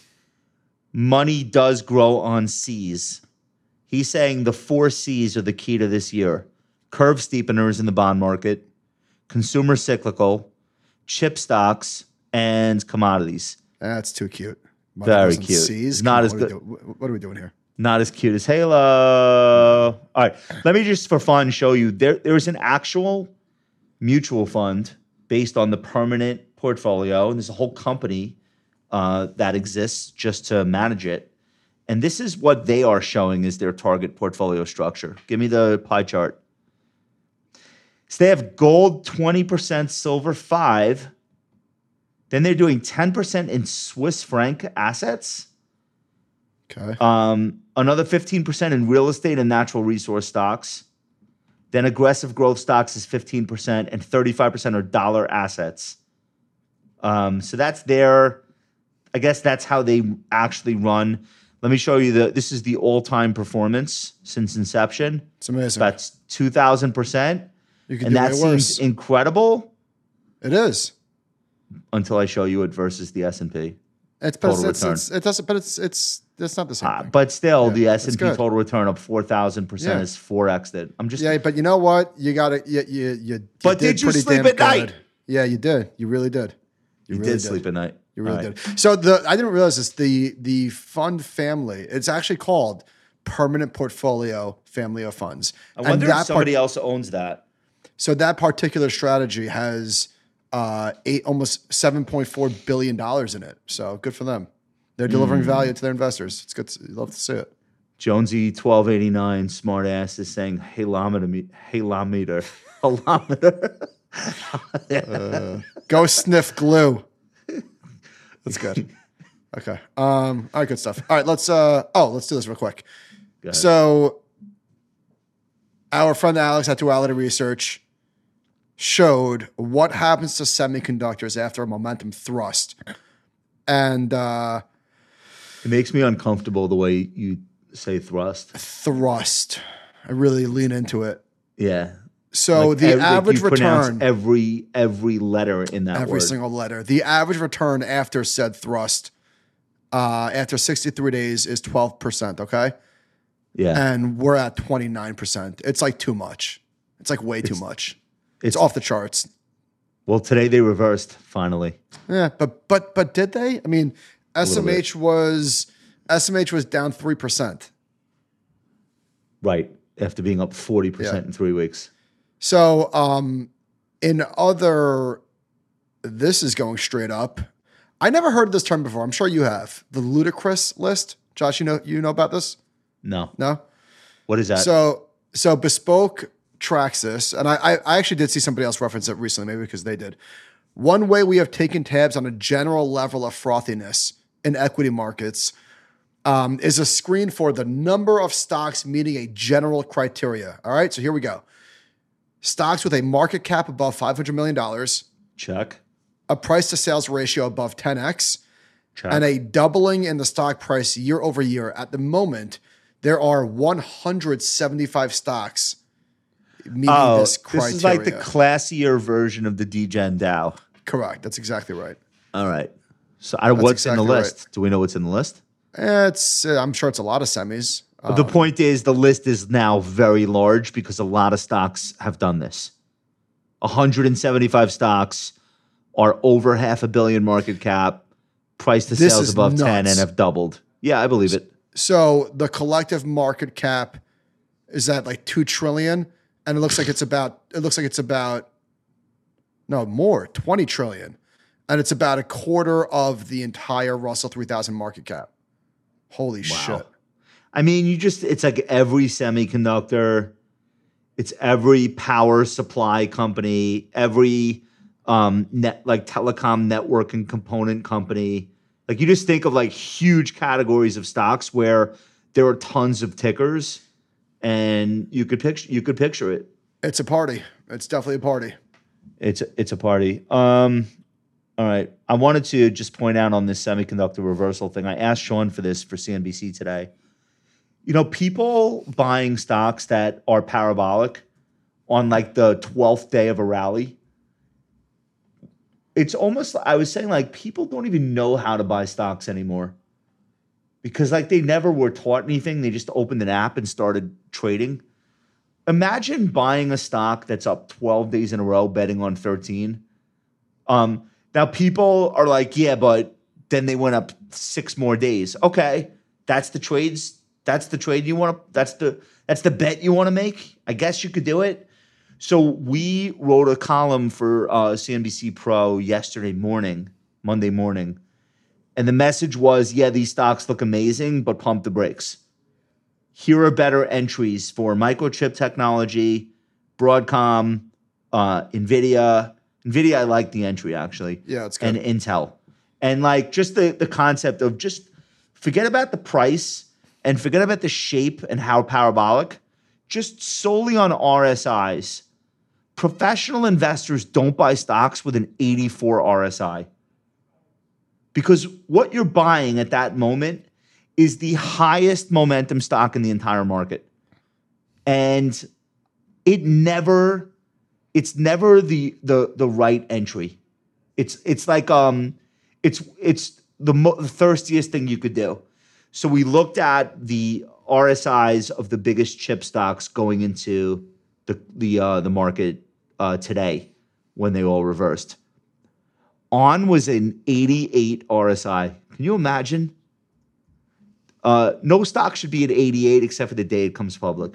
money does grow on C's. He's saying the four C's are the key to this year. Curve steepeners in the bond market, consumer cyclical, chip stocks, and commodities. That's too cute. Money Very goes in cute. C's. It's not Come as on, good. What are, we do- what are we doing here? Not as cute as Halo. All right, let me just for fun show you. There, there is an actual mutual fund based on the permanent portfolio, and there's a whole company uh, that exists just to manage it. And this is what they are showing as their target portfolio structure. Give me the pie chart. So they have gold twenty percent, silver five. Then they're doing ten percent in Swiss franc assets. Okay. Um, another fifteen percent in real estate and natural resource stocks. Then aggressive growth stocks is fifteen percent, and thirty-five percent are dollar assets. Um, so that's their, I guess that's how they actually run. Let me show you the, this is the all-time performance since inception. It's amazing. That's two thousand percent. You can And do that way seems worse. incredible It is. until I show you it versus the S and P. It's, but it's, Total it's, return. it's, it doesn't, but it's, it's, it's not the same Uh, thing. but still, Yeah, the S it's and P good. total return up four thousand percent Yeah. is four X'd it. I'm just Yeah, but you know what? You got to, you, you, you, But you did you pretty sleep damn at night? good. Yeah, you did. You really did. You, You really did sleep at night. You really All right. did. So the I didn't realize this. The the fund family, it's actually called Permanent Portfolio Family of Funds. I wonder and if that somebody part, else owns that. so that particular strategy has uh eight almost seven point four billion dollars in it. So good for them. They're delivering Hmm. value to their investors. It's good. To, you love to see it. Jonesy twelve eighty-nine, smart ass, is saying halometer, me- halometer, halometer. Uh, go sniff glue. That's good. Okay. Um, all right, good stuff. All right, let's uh oh, let's do this real quick. Go ahead. So our friend Alex at Duality Research showed what happens to semiconductors after a momentum thrust. And uh It makes me uncomfortable the way you say thrust. thrust. I really lean into it. Yeah. So Like, the ev- like average you pronounce return, every every letter in that every word. single letter, the average return after said thrust, uh, after sixty-three days is twelve percent. Okay. Yeah, And we're at twenty-nine percent. It's like too much. It's like way too much. It's, it's- off the charts. well, today they reversed finally. Yeah, but but but did they? I mean, little bit. S M H was S M H was down three percent. Right, after being up forty percent Yeah. in three weeks. So, um, in other, this is going straight up. I never heard of this term before. I'm sure you have. The ludicrous list. Josh, you know you know about this? No, No? what is that? So so Bespoke tracks this, and I, I I actually did see somebody else reference it recently, maybe because they did. One way we have taken tabs on a general level of frothiness in equity markets um, is a screen for the number of stocks meeting a general criteria. All right, so here we go. Stocks with a market cap above five hundred million dollars, Check. a price to sales ratio above ten x, Check. and a doubling in the stock price year over year. At the moment, there are one hundred seventy-five stocks meeting oh, this this criteria. is like the classier version of the D-Gen Dow. Correct. That's exactly right. All right. So I, what's in the exactly list? Do we know what's in the list? It's. Uh, I'm sure it's a lot of semis. Um, the point is the list is now very large because a lot of stocks have done this. one hundred seventy-five stocks are over half a billion market cap, price to This sales is above nuts. ten, and have doubled. Yeah, I believe it. So the collective market cap is at like two trillion, and it looks like it's about. It looks like it's about. No more, twenty trillion, and it's about a quarter of the entire Russell three thousand market cap. Holy shit! I mean, you just, it's like every semiconductor, it's every power supply company, every um, net, like telecom network and component company. Like you just think of like huge categories of stocks where there are tons of tickers and you could picture, you could picture it. It's a party. It's definitely a party. It's, it's a party. Um, all right. I wanted to just point out on this semiconductor reversal thing. I asked Sean for this for C N B C today. You know, people buying stocks that are parabolic on like the twelfth day of a rally, it's almost, I was saying like people don't even know how to buy stocks anymore because like they never were taught anything. They just opened an app and started trading. Imagine buying a stock that's up twelve days in a row, betting on thirteen. Um, now people are like, yeah, but then they went up six more days. Okay, that's the trades. That's the trade you want to, that's the, that's the bet you want to make. I guess you could do it. So we wrote a column for uh, C N B C Pro yesterday morning, Monday morning. And the message was, yeah, these stocks look amazing, but pump the brakes. Here are better entries for microchip technology, Broadcom, uh, NVIDIA. NVIDIA, I like the entry actually. Yeah, it's good. And Intel. And like just the, the concept of just forget about the price and forget about the shape and how parabolic, just solely on R S Is. Professional investors don't buy stocks with an eighty-four R S I because what you're buying at that moment is the highest momentum stock in the entire market. And it never, it's never the the the right entry. It's it's like um it's it's the, mo- the thirstiest thing you could do. So we looked at the R S Is of the biggest chip stocks going into the the uh, the market uh, today when they all reversed. On was an eighty-eight R S I. Can you imagine? Uh, no stock should be at eighty-eight except for the day it comes public.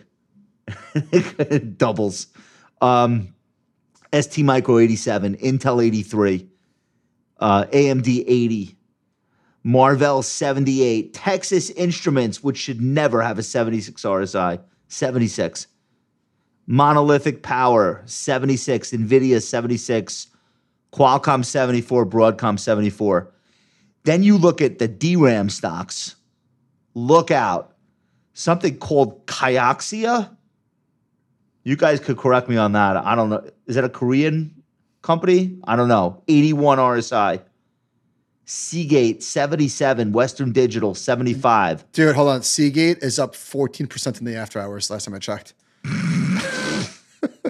It doubles. Um, S T Micro eighty-seven, Intel eighty-three, uh, A M D eighty, Marvell seventy-eight, Texas Instruments, which should never have a seventy-six R S I, seventy-six. Monolithic Power, seventy-six, NVIDIA seventy-six, Qualcomm seventy-four, Broadcom seventy-four. Then you look at the D RAM stocks. Look out. Something called Kioxia. You guys could correct me on that. I don't know. Is that a Korean company? I don't know. eighty-one R S I. Seagate, seventy-seven. Western Digital, seventy-five. Dude, hold on. Seagate is up fourteen percent in the after hours last time I checked.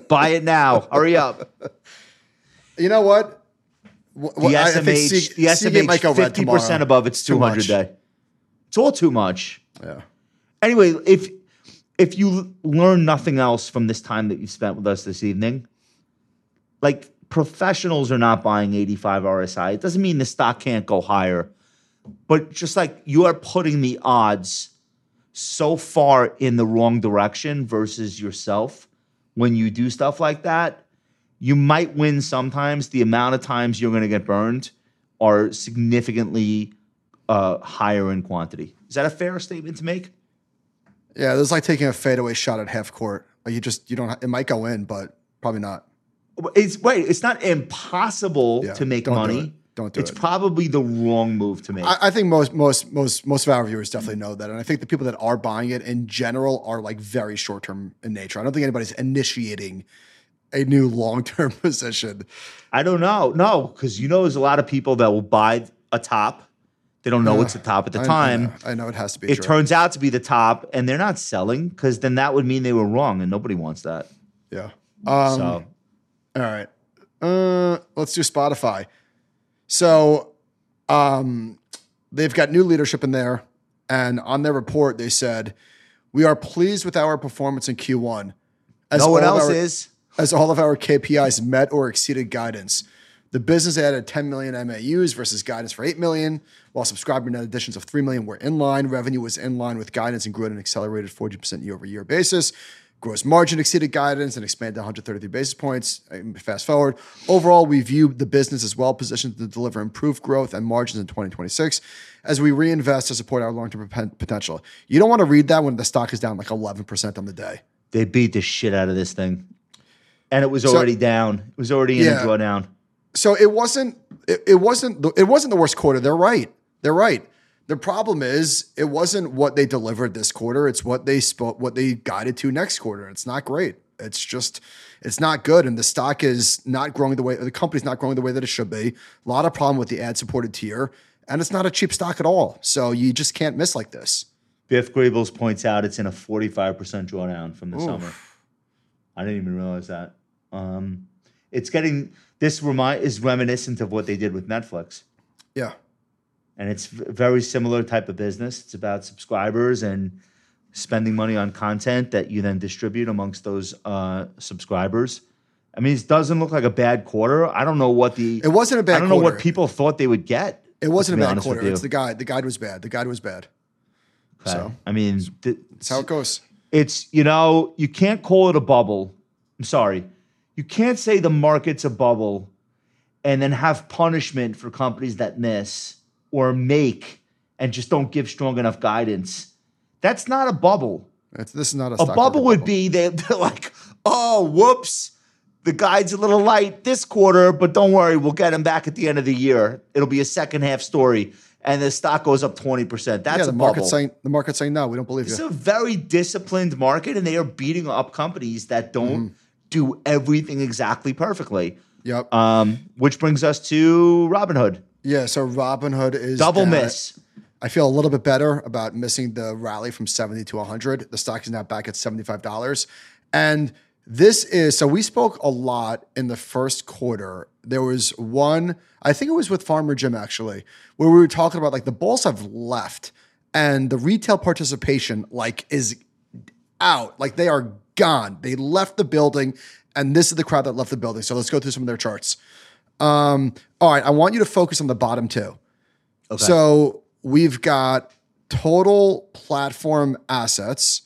Buy it now. Hurry up. You know what? The S M H, C- the S M H, fifty percent above its two hundred day. It's all too much. Yeah. Anyway, if if you learn nothing else from this time that you spent with us this evening, like professionals are not buying eighty-five R S I. It doesn't mean the stock can't go higher, but just like you are putting the odds so far in the wrong direction versus yourself when you do stuff like that. You might win sometimes. The amount of times you're going to get burned are significantly uh, higher in quantity. Is that a fair statement to make? Yeah, there's like taking a fadeaway shot at half court. Like you just you don't. It might go in, but probably not. It's wait. It's not impossible Yeah, to make don't do money. it. Don't do it's it. probably the wrong move to make. I, I think most most most most of our viewers definitely know that, and I think the people that are buying it in general are like very short term in nature. I don't think anybody's initiating a new long term position. I don't know. No, because you know there's a lot of people that will buy a top. They don't know Uh, it's a top at the I- time. I know, I know it has to be. It true. turns out to be the top, and they're not selling because then that would mean they were wrong, and nobody wants that. Yeah. Um, so All right. Uh, let's do Spotify. So um, they've got new leadership in there. And on their report, they said, we are pleased with our performance in Q one. As no one all of else our- is. As all of our K P Is met or exceeded guidance. The business added ten million M A Us versus guidance for eight million, while subscriber net additions of three million were in line. Revenue was in line with guidance and grew at an accelerated forty percent year-over-year basis. Gross margin exceeded guidance and expanded one hundred thirty-three basis points. Fast forward. Overall, we view the business as well positioned to deliver improved growth and margins in twenty twenty-six as we reinvest to support our long-term potential. You don't want to read that when the stock is down like eleven percent on the day. They beat the shit out of this thing. And it was So- already down. It was already in Yeah. a drawdown. So it wasn't it, it wasn't the, it wasn't the worst quarter. They're right. They're right. The problem is it wasn't what they delivered this quarter. It's what they spoke what they guided to next quarter. It's not great. It's just it's not good. And the stock is not growing the way the company's not growing the way that it should be. A lot of problem with the ad supported tier. And it's not a cheap stock at all. So you just can't miss like this. Biff Gribbles points out it's in a forty-five percent drawdown from the Oof. summer. I didn't even realize that. Um, it's getting this remind is reminiscent of what they did with Netflix, Yeah. and it's v- very similar type of business. It's about subscribers and spending money on content that you then distribute amongst those uh, subscribers. I mean, it doesn't look like a bad quarter. I don't know what the It wasn't a bad I don't know quarter. what people thought they would get. It wasn't to a be bad honest with quarter. you. It's the guide. The guide was bad. The guide was bad. Okay. So I mean, th- that's how it goes. it's, you know, you can't call it a bubble. I'm sorry. You can't say the market's a bubble and then have punishment for companies that miss or make and just don't give strong enough guidance. That's not a bubble. It's, this is not a, A stock bubble market would be they, they're like, oh, whoops, the guide's a little light this quarter, but don't worry, we'll get him back at the end of the year. It'll be a second half story. And the stock goes up twenty percent. That's yeah, a the bubble. market's saying the market's saying no, we don't believe It's you. a very disciplined market, and they are beating up companies that don't Mm-hmm. do everything exactly perfectly. Yep. Um, which brings us to Robinhood. Yeah, so Robinhood is Double down. miss. I feel a little bit better about missing the rally from seventy to one hundred. The stock is now back at seventy-five dollars. And this is, so we spoke a lot in the first quarter. There was one, I think it was with Farmer Jim actually, where we were talking about like the bulls have left and the retail participation like is out. Like they are gone. They left the building and this is the crowd that left the building. So let's go through some of their charts. Um, all right, I want you to focus on the bottom two. Okay. So we've got total platform assets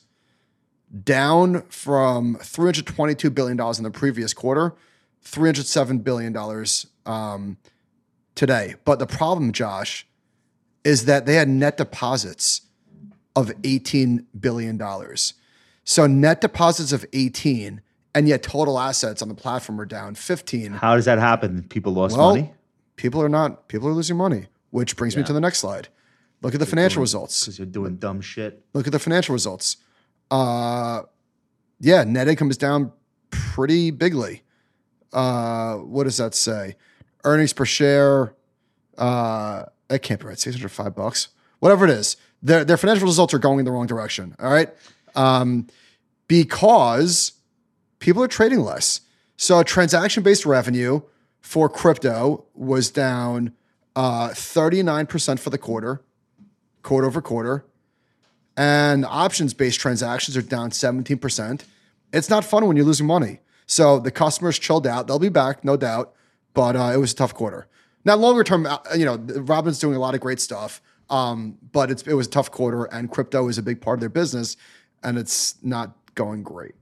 down from three hundred twenty-two billion dollars in the previous quarter, three hundred seven billion dollars um, today. But the problem, Josh, is that they had net deposits of eighteen billion dollars. So net deposits of eighteen, and yet total assets on the platform are down fifteen. How does that happen? People lost Well, money? people are not, people are losing money, which brings me Yeah. to the next slide. Look at the financial results. Because you're doing dumb shit. Look at the financial results. Uh, yeah, net income is down pretty bigly. Uh, what does that say? Earnings per share, uh, that can't be right. six hundred five bucks, whatever it is. Their, their financial results are going in the wrong direction. All right. Um, because people are trading less. So transaction-based revenue for crypto was down uh, thirty-nine percent for the quarter, quarter over quarter. And options-based transactions are down seventeen percent. It's not fun when you're losing money. So the customers chilled out. They'll be back, no doubt. But uh, it was a tough quarter. Now, longer term, uh, you know, Robin's doing a lot of great stuff. Um, but it's, it was a tough quarter, and crypto is a big part of their business, and it's not going great.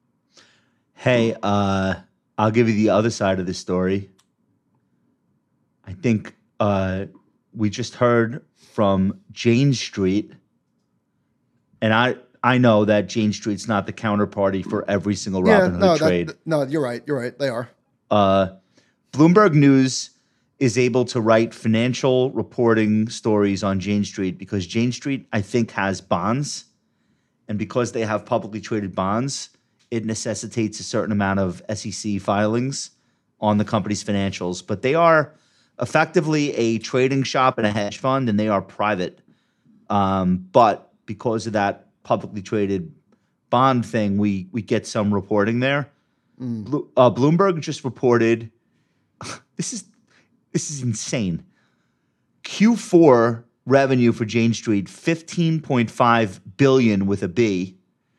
Hey, uh, I'll give you the other side of the story. I think uh, we just heard from Jane Street, and I I know that Jane Street's not the counterparty for every single Robinhood yeah, no, trade. That, no, you're right. You're right. They are. Uh, Bloomberg News is able to write financial reporting stories on Jane Street because Jane Street, I think, has bonds. And because they have publicly traded bonds, it necessitates a certain amount of S E C filings on the company's financials. But they are effectively a trading shop and a hedge fund, and they are private. Um, but because of that publicly traded bond thing, we we get some reporting there. Mm. Blo- uh, Bloomberg just reported, this is this is insane. Q four revenue for Jane Street, fifteen point five billion dollars with a B.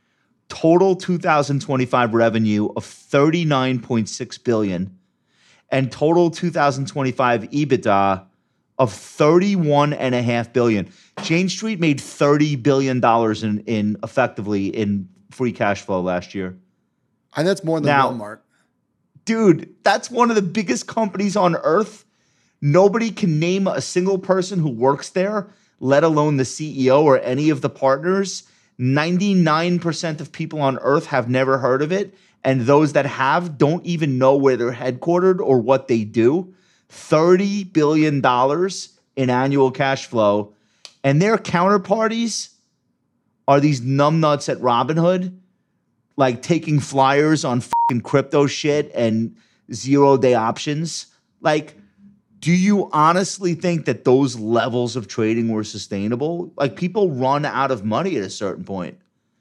Total two thousand twenty-five revenue of thirty-nine point six billion dollars, and total two thousand twenty-five EBITDA of thirty-one point five billion dollars. Jane Street made thirty billion dollars in, in effectively in free cash flow last year. And that's more than now, Walmart. Dude, that's one of the biggest companies on earth. Nobody can name a single person who works there, let alone the C E O or any of the partners. ninety-nine percent of people on earth have never heard of it. And those that have don't even know where they're headquartered or what they do. thirty billion dollars in annual cash flow. And their counterparties are these numbnuts at Robinhood, like taking flyers on fucking crypto shit and zero day options. Like, do you honestly think that those levels of trading were sustainable? Like, people run out of money at a certain point.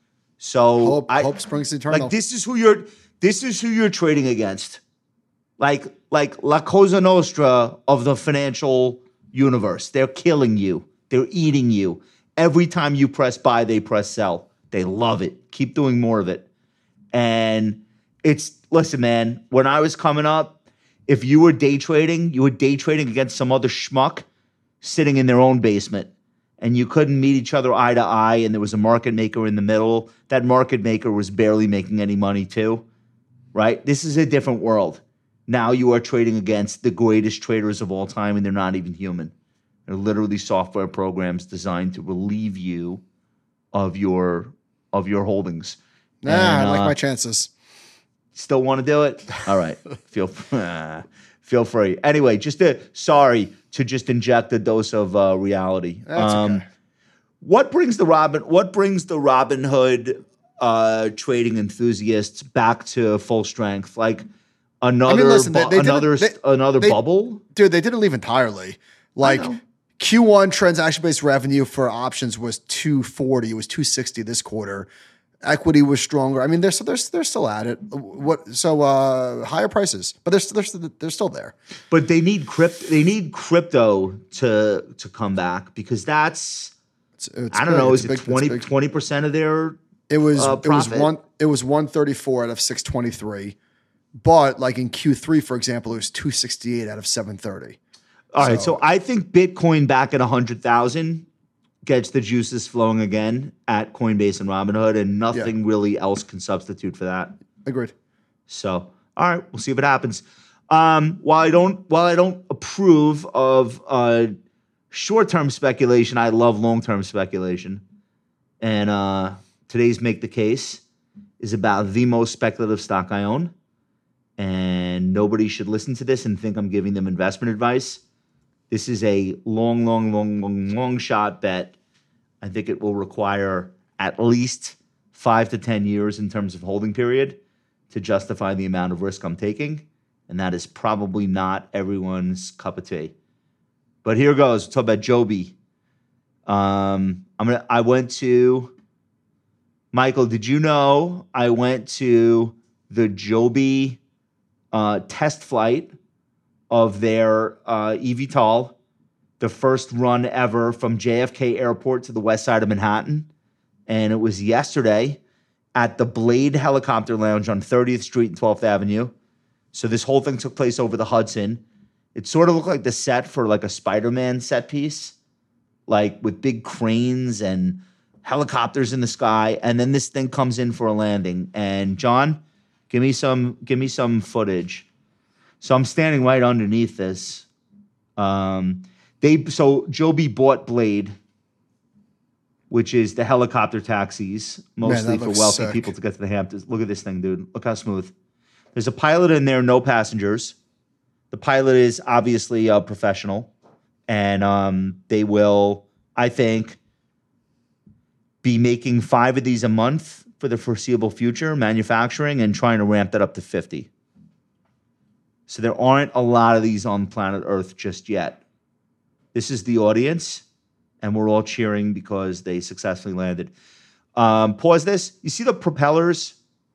So hope, I, hope springs eternal. Like, this is who you're this is who you're trading against. Like, like La Cosa Nostra of the financial universe. They're killing you. They're eating you. Every time you press buy, they press sell. They love it. Keep doing more of it. And it's, listen, man, when I was coming up, if you were day trading, you were day trading against some other schmuck sitting in their own basement. And you couldn't meet each other eye to eye, and there was a market maker in the middle. That market maker was barely making any money too, right? This is a different world. Now you are trading against the greatest traders of all time, and they're not even human. They're literally software programs designed to relieve you of your of your holdings. Nah, and, I like uh, my chances. Still want to do it? All right. Feel uh, feel free. Anyway, just to, sorry to just inject a dose of uh, reality. That's um, okay. What brings the Robin? What brings the Robinhood uh, trading enthusiasts back to full strength? Like another I mean, listen, they- bu- they didn't- another they- another they- bubble? Dude, they didn't leave entirely. Like Q one transaction-based revenue for options was two forty. It was two sixty this quarter. Equity was stronger. I mean, they're they're they're still at it. What so uh, higher prices, but they're still, they're still, they're still there. But they need crypto. They need crypto to to come back because that's It's, it's I don't big. know. It's Is a it big- it's twenty big. percent of their? It was uh, it was profit? one it was one thirty-four out of six twenty-three, but like in Q three, for example, it was two sixty-eight out of seven thirty. All right, so I think Bitcoin back at one hundred thousand gets the juices flowing again at Coinbase and Robinhood, and nothing Yeah. really else can substitute for that. Agreed. So, all right, we'll see what happens. Um, while I don't, while I don't approve of uh, short-term speculation, I love long-term speculation. And uh, today's Make the Case is about the most speculative stock I own, and nobody should listen to this and think I'm giving them investment advice. This is a long, long, long, long, long shot bet. I think it will require at least five to ten years in terms of holding period to justify the amount of risk I'm taking. And that is probably not everyone's cup of tea. But here goes. We'll talk about Joby. Um, I'm gonna. I went to Michael. Did you know I went to the Joby uh, test flight of their uh, eVTOL, the first run ever from J F K Airport to the west side of Manhattan. And it was yesterday at the Blade Helicopter Lounge on thirtieth Street and twelfth Avenue. So this whole thing took place over the Hudson. It sort of looked like the set for like a Spider-Man set piece, like with big cranes and helicopters in the sky. And then this thing comes in for a landing. And John, give me some, give me some footage. So I'm standing right underneath this. Um, they so Joby bought Blade, which is the helicopter taxis, mostly Man, for wealthy sick. people to get to the Hamptons. Look at this thing, dude. Look how smooth. There's a pilot in there, no passengers. The pilot is obviously a professional, and um, they will, I think, be making five of these a month for the foreseeable future, manufacturing, and trying to ramp that up to fifty. So there aren't a lot of these on planet Earth just yet. This is the audience, and we're all cheering because they successfully landed. Um, pause this. You see the propellers?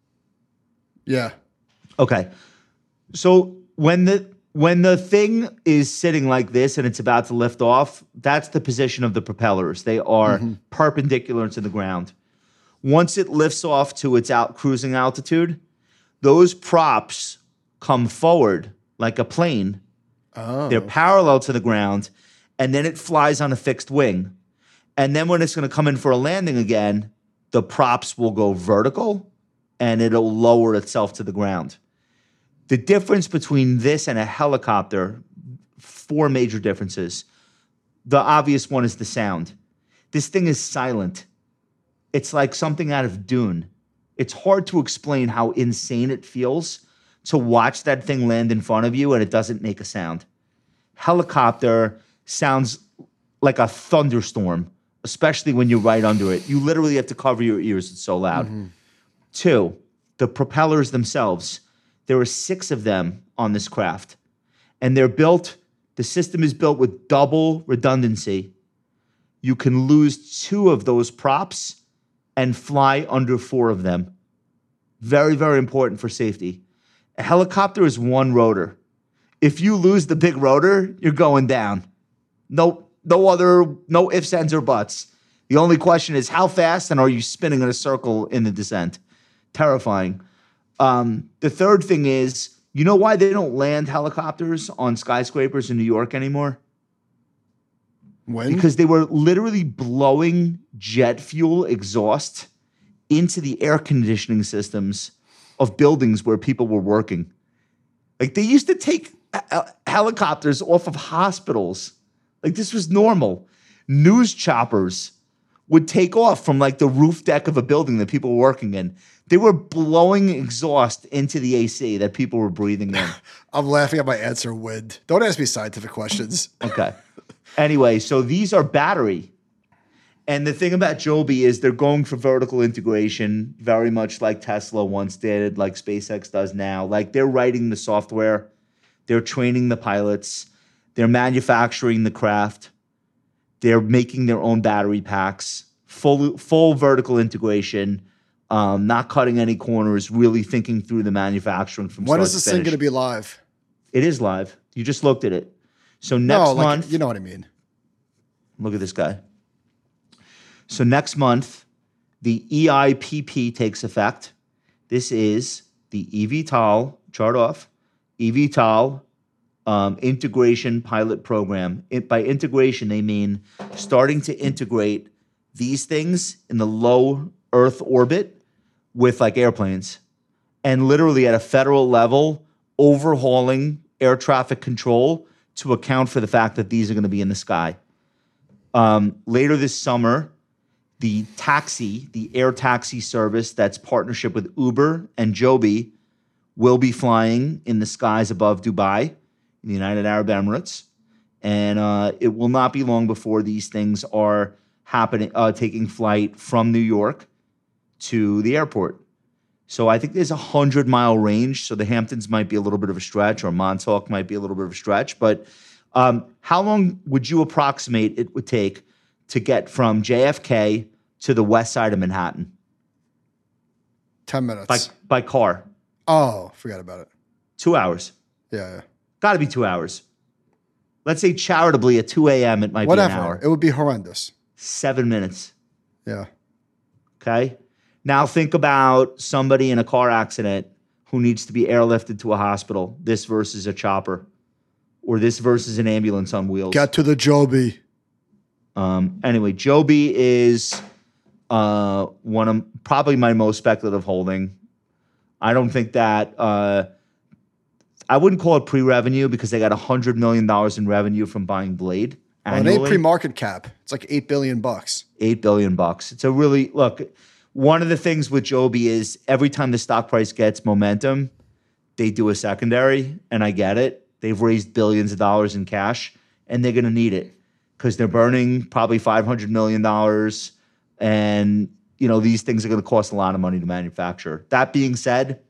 Yeah. Okay. So when the when the thing is sitting like this and it's about to lift off, that's the position of the propellers. They are mm-hmm. perpendicular to the ground. Once it lifts off to its out cruising altitude, those props come forward like a plane. Oh. They're parallel to the ground, and then it flies on a fixed wing. And then when it's going to come in for a landing again, the props will go vertical, and it'll lower itself to the ground. The difference between this and a helicopter, four major differences. The obvious one is the sound. This thing is silent. It's like something out of Dune. It's hard to explain how insane it feels to watch that thing land in front of you and it doesn't make a sound. Helicopter sounds like a thunderstorm, especially when you're right under it. You literally have to cover your ears. It's so loud. Mm-hmm. Two, the propellers themselves. There are six of them on this craft, and they're built, the system is built with double redundancy. You can lose two of those props and fly under four of them. Very, very important for safety. A helicopter is one rotor. If you lose the big rotor, you're going down. No, no other, no ifs, ands, or buts. The only question is how fast and are you spinning in a circle in the descent? Terrifying. Um, the third thing is, you know why they don't land helicopters on skyscrapers in New York anymore? When? Because they were literally blowing jet fuel exhaust into the air conditioning systems of buildings where people were working. Like they used to take he- helicopters off of hospitals. Like this was normal. News choppers would take off from like the roof deck of a building that people were working in. They were blowing exhaust into the A C that people were breathing in. I'm laughing at my answer, Wind. Don't ask me scientific questions. Okay. Anyway, so these are battery. And the thing about Joby is they're going for vertical integration, very much like Tesla once did, like SpaceX does now. Like they're writing the software. They're training the pilots. They're manufacturing the craft. They're making their own battery packs, full, full vertical integration. Um, not cutting any corners, really thinking through the manufacturing from when start is this to thing finish. going to be live? It is live. You just looked at it. So next no, like, month, you know what I mean. Look at this guy. So next month, the E I P P takes effect. This is the eVTOL, chart off, eVTOL um, integration pilot program. It, by integration, they mean starting to integrate these things in the low Earth orbit with like airplanes, and literally at a federal level, overhauling air traffic control to account for the fact that these are going to be in the sky. Um, later this summer, the taxi, the air taxi service that's partnership with Uber and Joby will be flying in the skies above Dubai, in the United Arab Emirates. And uh, it will not be long before these things are happening, uh, taking flight from New York to the airport. So I think there's a hundred mile range. So the Hamptons might be a little bit of a stretch, or Montauk might be a little bit of a stretch. But um, how long would you approximate it would take to get from J F K to the west side of Manhattan? Ten minutes. By, by car. Oh, forgot about it. Two hours. Yeah, yeah. Got to be two hours. Let's say charitably at two a.m. it might Whatever. be an hour. It would be horrendous. Seven minutes. Yeah. Okay. Now think about somebody in a car accident who needs to be airlifted to a hospital. This versus a chopper, or this versus an ambulance on wheels. Get to the Joby. Um, anyway, Joby is uh, one of probably my most speculative holding. I don't think that uh, I wouldn't call it pre-revenue because they got one hundred million dollars in revenue from buying Blade Well, it annually. ain't pre-market cap. It's like eight billion bucks. eight billion bucks. It's a really, look, one of the things with Joby is every time the stock price gets momentum, they do a secondary, and I get it. They've raised billions of dollars in cash, and they're going to need it because they're burning probably five hundred million dollars, and you know these things are going to cost a lot of money to manufacture. That being said,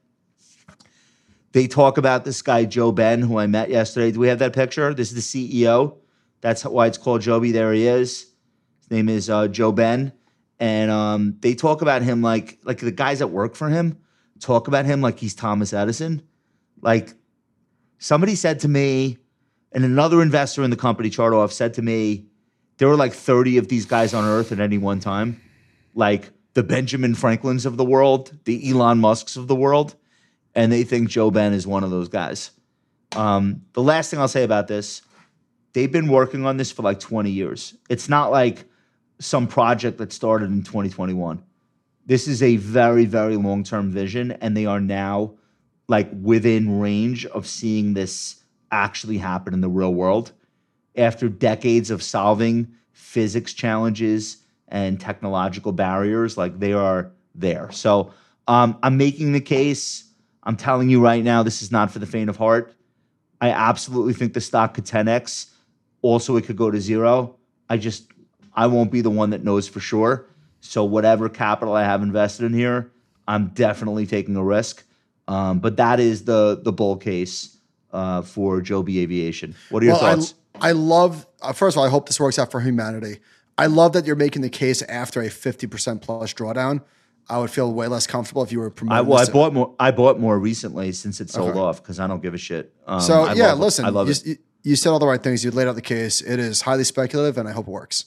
they talk about this guy, Joe Ben, who I met yesterday. Do we have that picture? This is the C E O. That's why it's called Joby. There he is. His name is uh, Joe Ben. And um, they talk about him like, like the guys that work for him talk about him like he's Thomas Edison. Like somebody said to me, and another investor in the company, Chartoff, said to me, there were like thirty of these guys on Earth at any one time. Like the Benjamin Franklins of the world, the Elon Musks of the world. And they think Joe Ben is one of those guys. Um, the last thing I'll say about this, they've been working on this for like twenty years. It's not like some project that started in twenty twenty-one. This is a very, very long-term vision, and they are now like within range of seeing this actually happen in the real world after decades of solving physics challenges and technological barriers. Like they are there. So um, I'm making the case. I'm telling you right now, this is not for the faint of heart. I absolutely think the stock could ten X. Also, it could go to zero. I just, I won't be the one that knows for sure. So whatever capital I have invested in here, I'm definitely taking a risk. Um, but that is the the bull case uh, for Joby Aviation. What are your Well, thoughts? I, I love, uh, first of all, I hope this works out for humanity. I love that you're making the case after a fifty percent plus drawdown. I would feel way less comfortable if you were promoting I, well, I this to- bought more. I bought more recently since it sold Okay. off because I don't give a shit. Um, So I yeah, love it. listen, I love you, it. you- you said all the right things. You laid out the case. It is highly speculative, and I hope it works.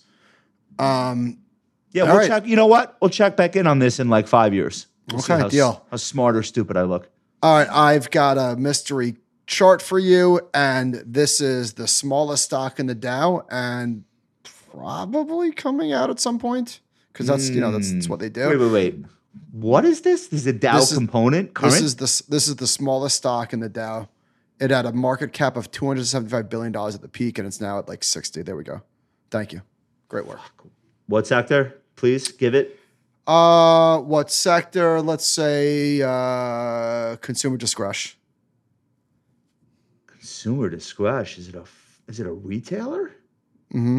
Um, Yeah, all we'll right. check. You know what? We'll check back in on this in like five years. We'll see Okay, how, s- deal. How smart or stupid I look. all right, I've got a mystery chart for you, and this is the smallest stock in the Dow, and probably coming out at some point because that's you know that's, that's what they do. Wait, wait, wait. What is this? This is a Dow This is- component. Current. This is the s- this is the smallest stock in the Dow. It had a market cap of two hundred seventy-five billion dollars at the peak, and it's now at like sixty. There we go. Thank you. Great work. What sector? Please give it. Uh, what sector? Let's say uh, consumer discretion. Consumer discretion. Is it a? Is it a retailer? Mm-hmm.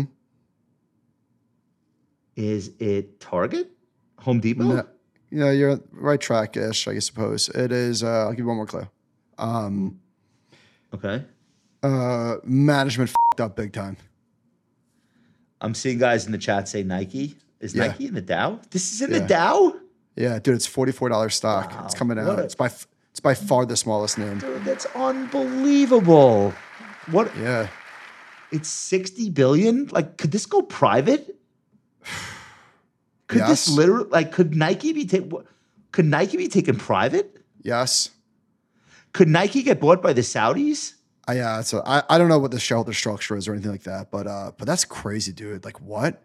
Is it Target? Home Depot? No, you know, you're right track-ish, I suppose. It is. Uh, I'll give you one more clue. Um, Okay. uh, management f***ed up big time. I'm seeing guys in the chat say Nike. Is Yeah. Nike in the Dow? This is in Yeah. the Dow? Yeah, dude, it's forty-four dollars stock. Wow. It's coming out. What a- It's by f- it's by far the smallest name. Dude, that's unbelievable. What? Yeah. It's sixty billion? Like, could this go private? Could this Yes. literally, like, could Nike be taken, could Nike be taken private? Yes. Could Nike get bought by the Saudis? Uh, yeah. So I, I don't know what the shareholder structure is or anything like that, but uh, but that's crazy, dude. Like what?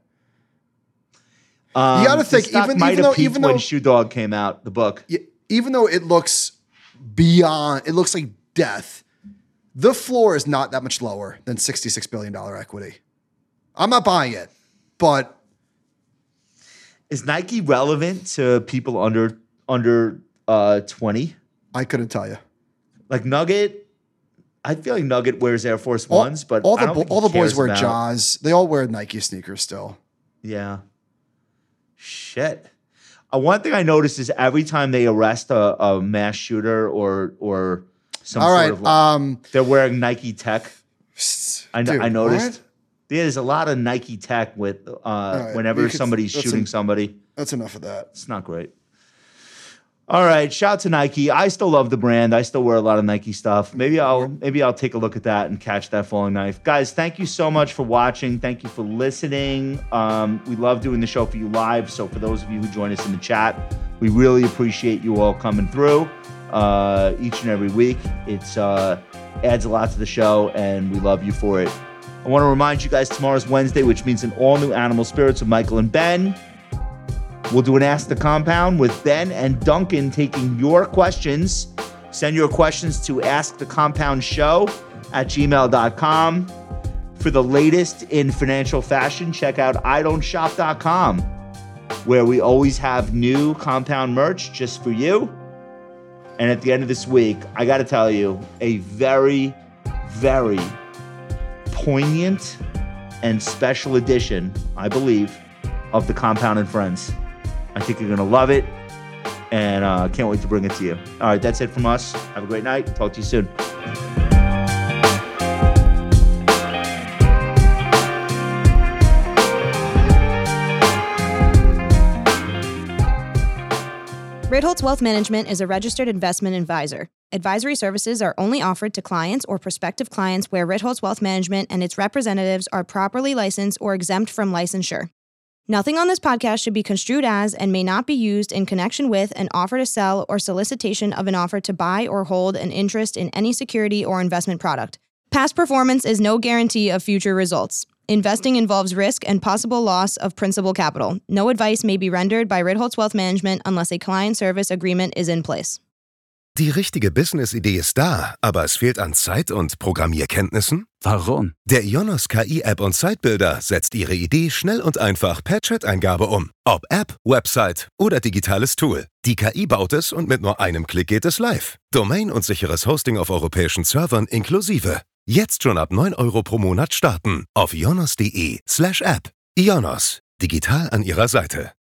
Um, gotta the think, stock even- might even have though- peaked even when though- Shoe Dog came out, the book. Yeah, even though it looks beyond, it looks like death. The floor is not that much lower than sixty-six billion dollars equity. I'm not buying it, but Is Nike relevant to people under under uh, twenty? I couldn't tell you. Like Nugget, I feel like Nugget wears Air Force All, Ones, but all I the don't bo- think all he the boys cares wear about- Jaws. They all wear Nike sneakers still. Yeah. Shit. Uh, one thing I noticed is every time they arrest a, a mass shooter or or some All sort right. of, like, Um, they're wearing Nike tech. I, kn- dude, I noticed. what? There's a lot of Nike tech with uh, right, whenever you could- somebody's that's shooting an- somebody. That's enough of that. It's not great. All right, shout out to Nike. I still love the brand. I still wear a lot of Nike stuff. Maybe I'll maybe I'll take a look at that and catch that falling knife. Guys, thank you so much for watching. Thank you for listening. Um, we love doing the show for you live. So for those of you who join us in the chat, we really appreciate you all coming through uh, each and every week. It's uh, adds a lot to the show, and we love you for it. I want to remind you guys, tomorrow's Wednesday, which means an all-new Animal Spirits with Michael and Ben. We'll do an Ask the Compound with Ben and Duncan taking your questions. Send your questions to askthecompoundshow at gmail dot com. For the latest in financial fashion, check out I don't shop dot com, where we always have new Compound merch just for you. And at the end of this week, I got to tell you, a very, very poignant and special edition, I believe, of the Compound and Friends. I think you're going to love it, and I uh, can't wait to bring it to you. All right, that's it from us. Have a great night. Talk to you soon. Ritholtz Wealth Management is a registered investment advisor. Advisory services are only offered to clients or prospective clients where Ritholtz Wealth Management and its representatives are properly licensed or exempt from licensure. Nothing on this podcast should be construed as and may not be used in connection with an offer to sell or solicitation of an offer to buy or hold an interest in any security or investment product. Past performance is no guarantee of future results. Investing involves risk and possible loss of principal capital. No advice may be rendered by Ritholtz Wealth Management unless a client service agreement is in place. Die richtige Business-Idee ist da, aber es fehlt an Zeit und Programmierkenntnissen? Warum? Der Ionos K I-App und Sitebuilder setzt Ihre Idee schnell und einfach per Chat-Eingabe um. Ob App, Website oder digitales Tool. Die K I baut es und mit nur einem Klick geht es live. Domain und sicheres Hosting auf europäischen Servern inklusive. Jetzt schon ab neun Euro pro Monat starten auf ionos.de slash app. Ionos. Digital an Ihrer Seite.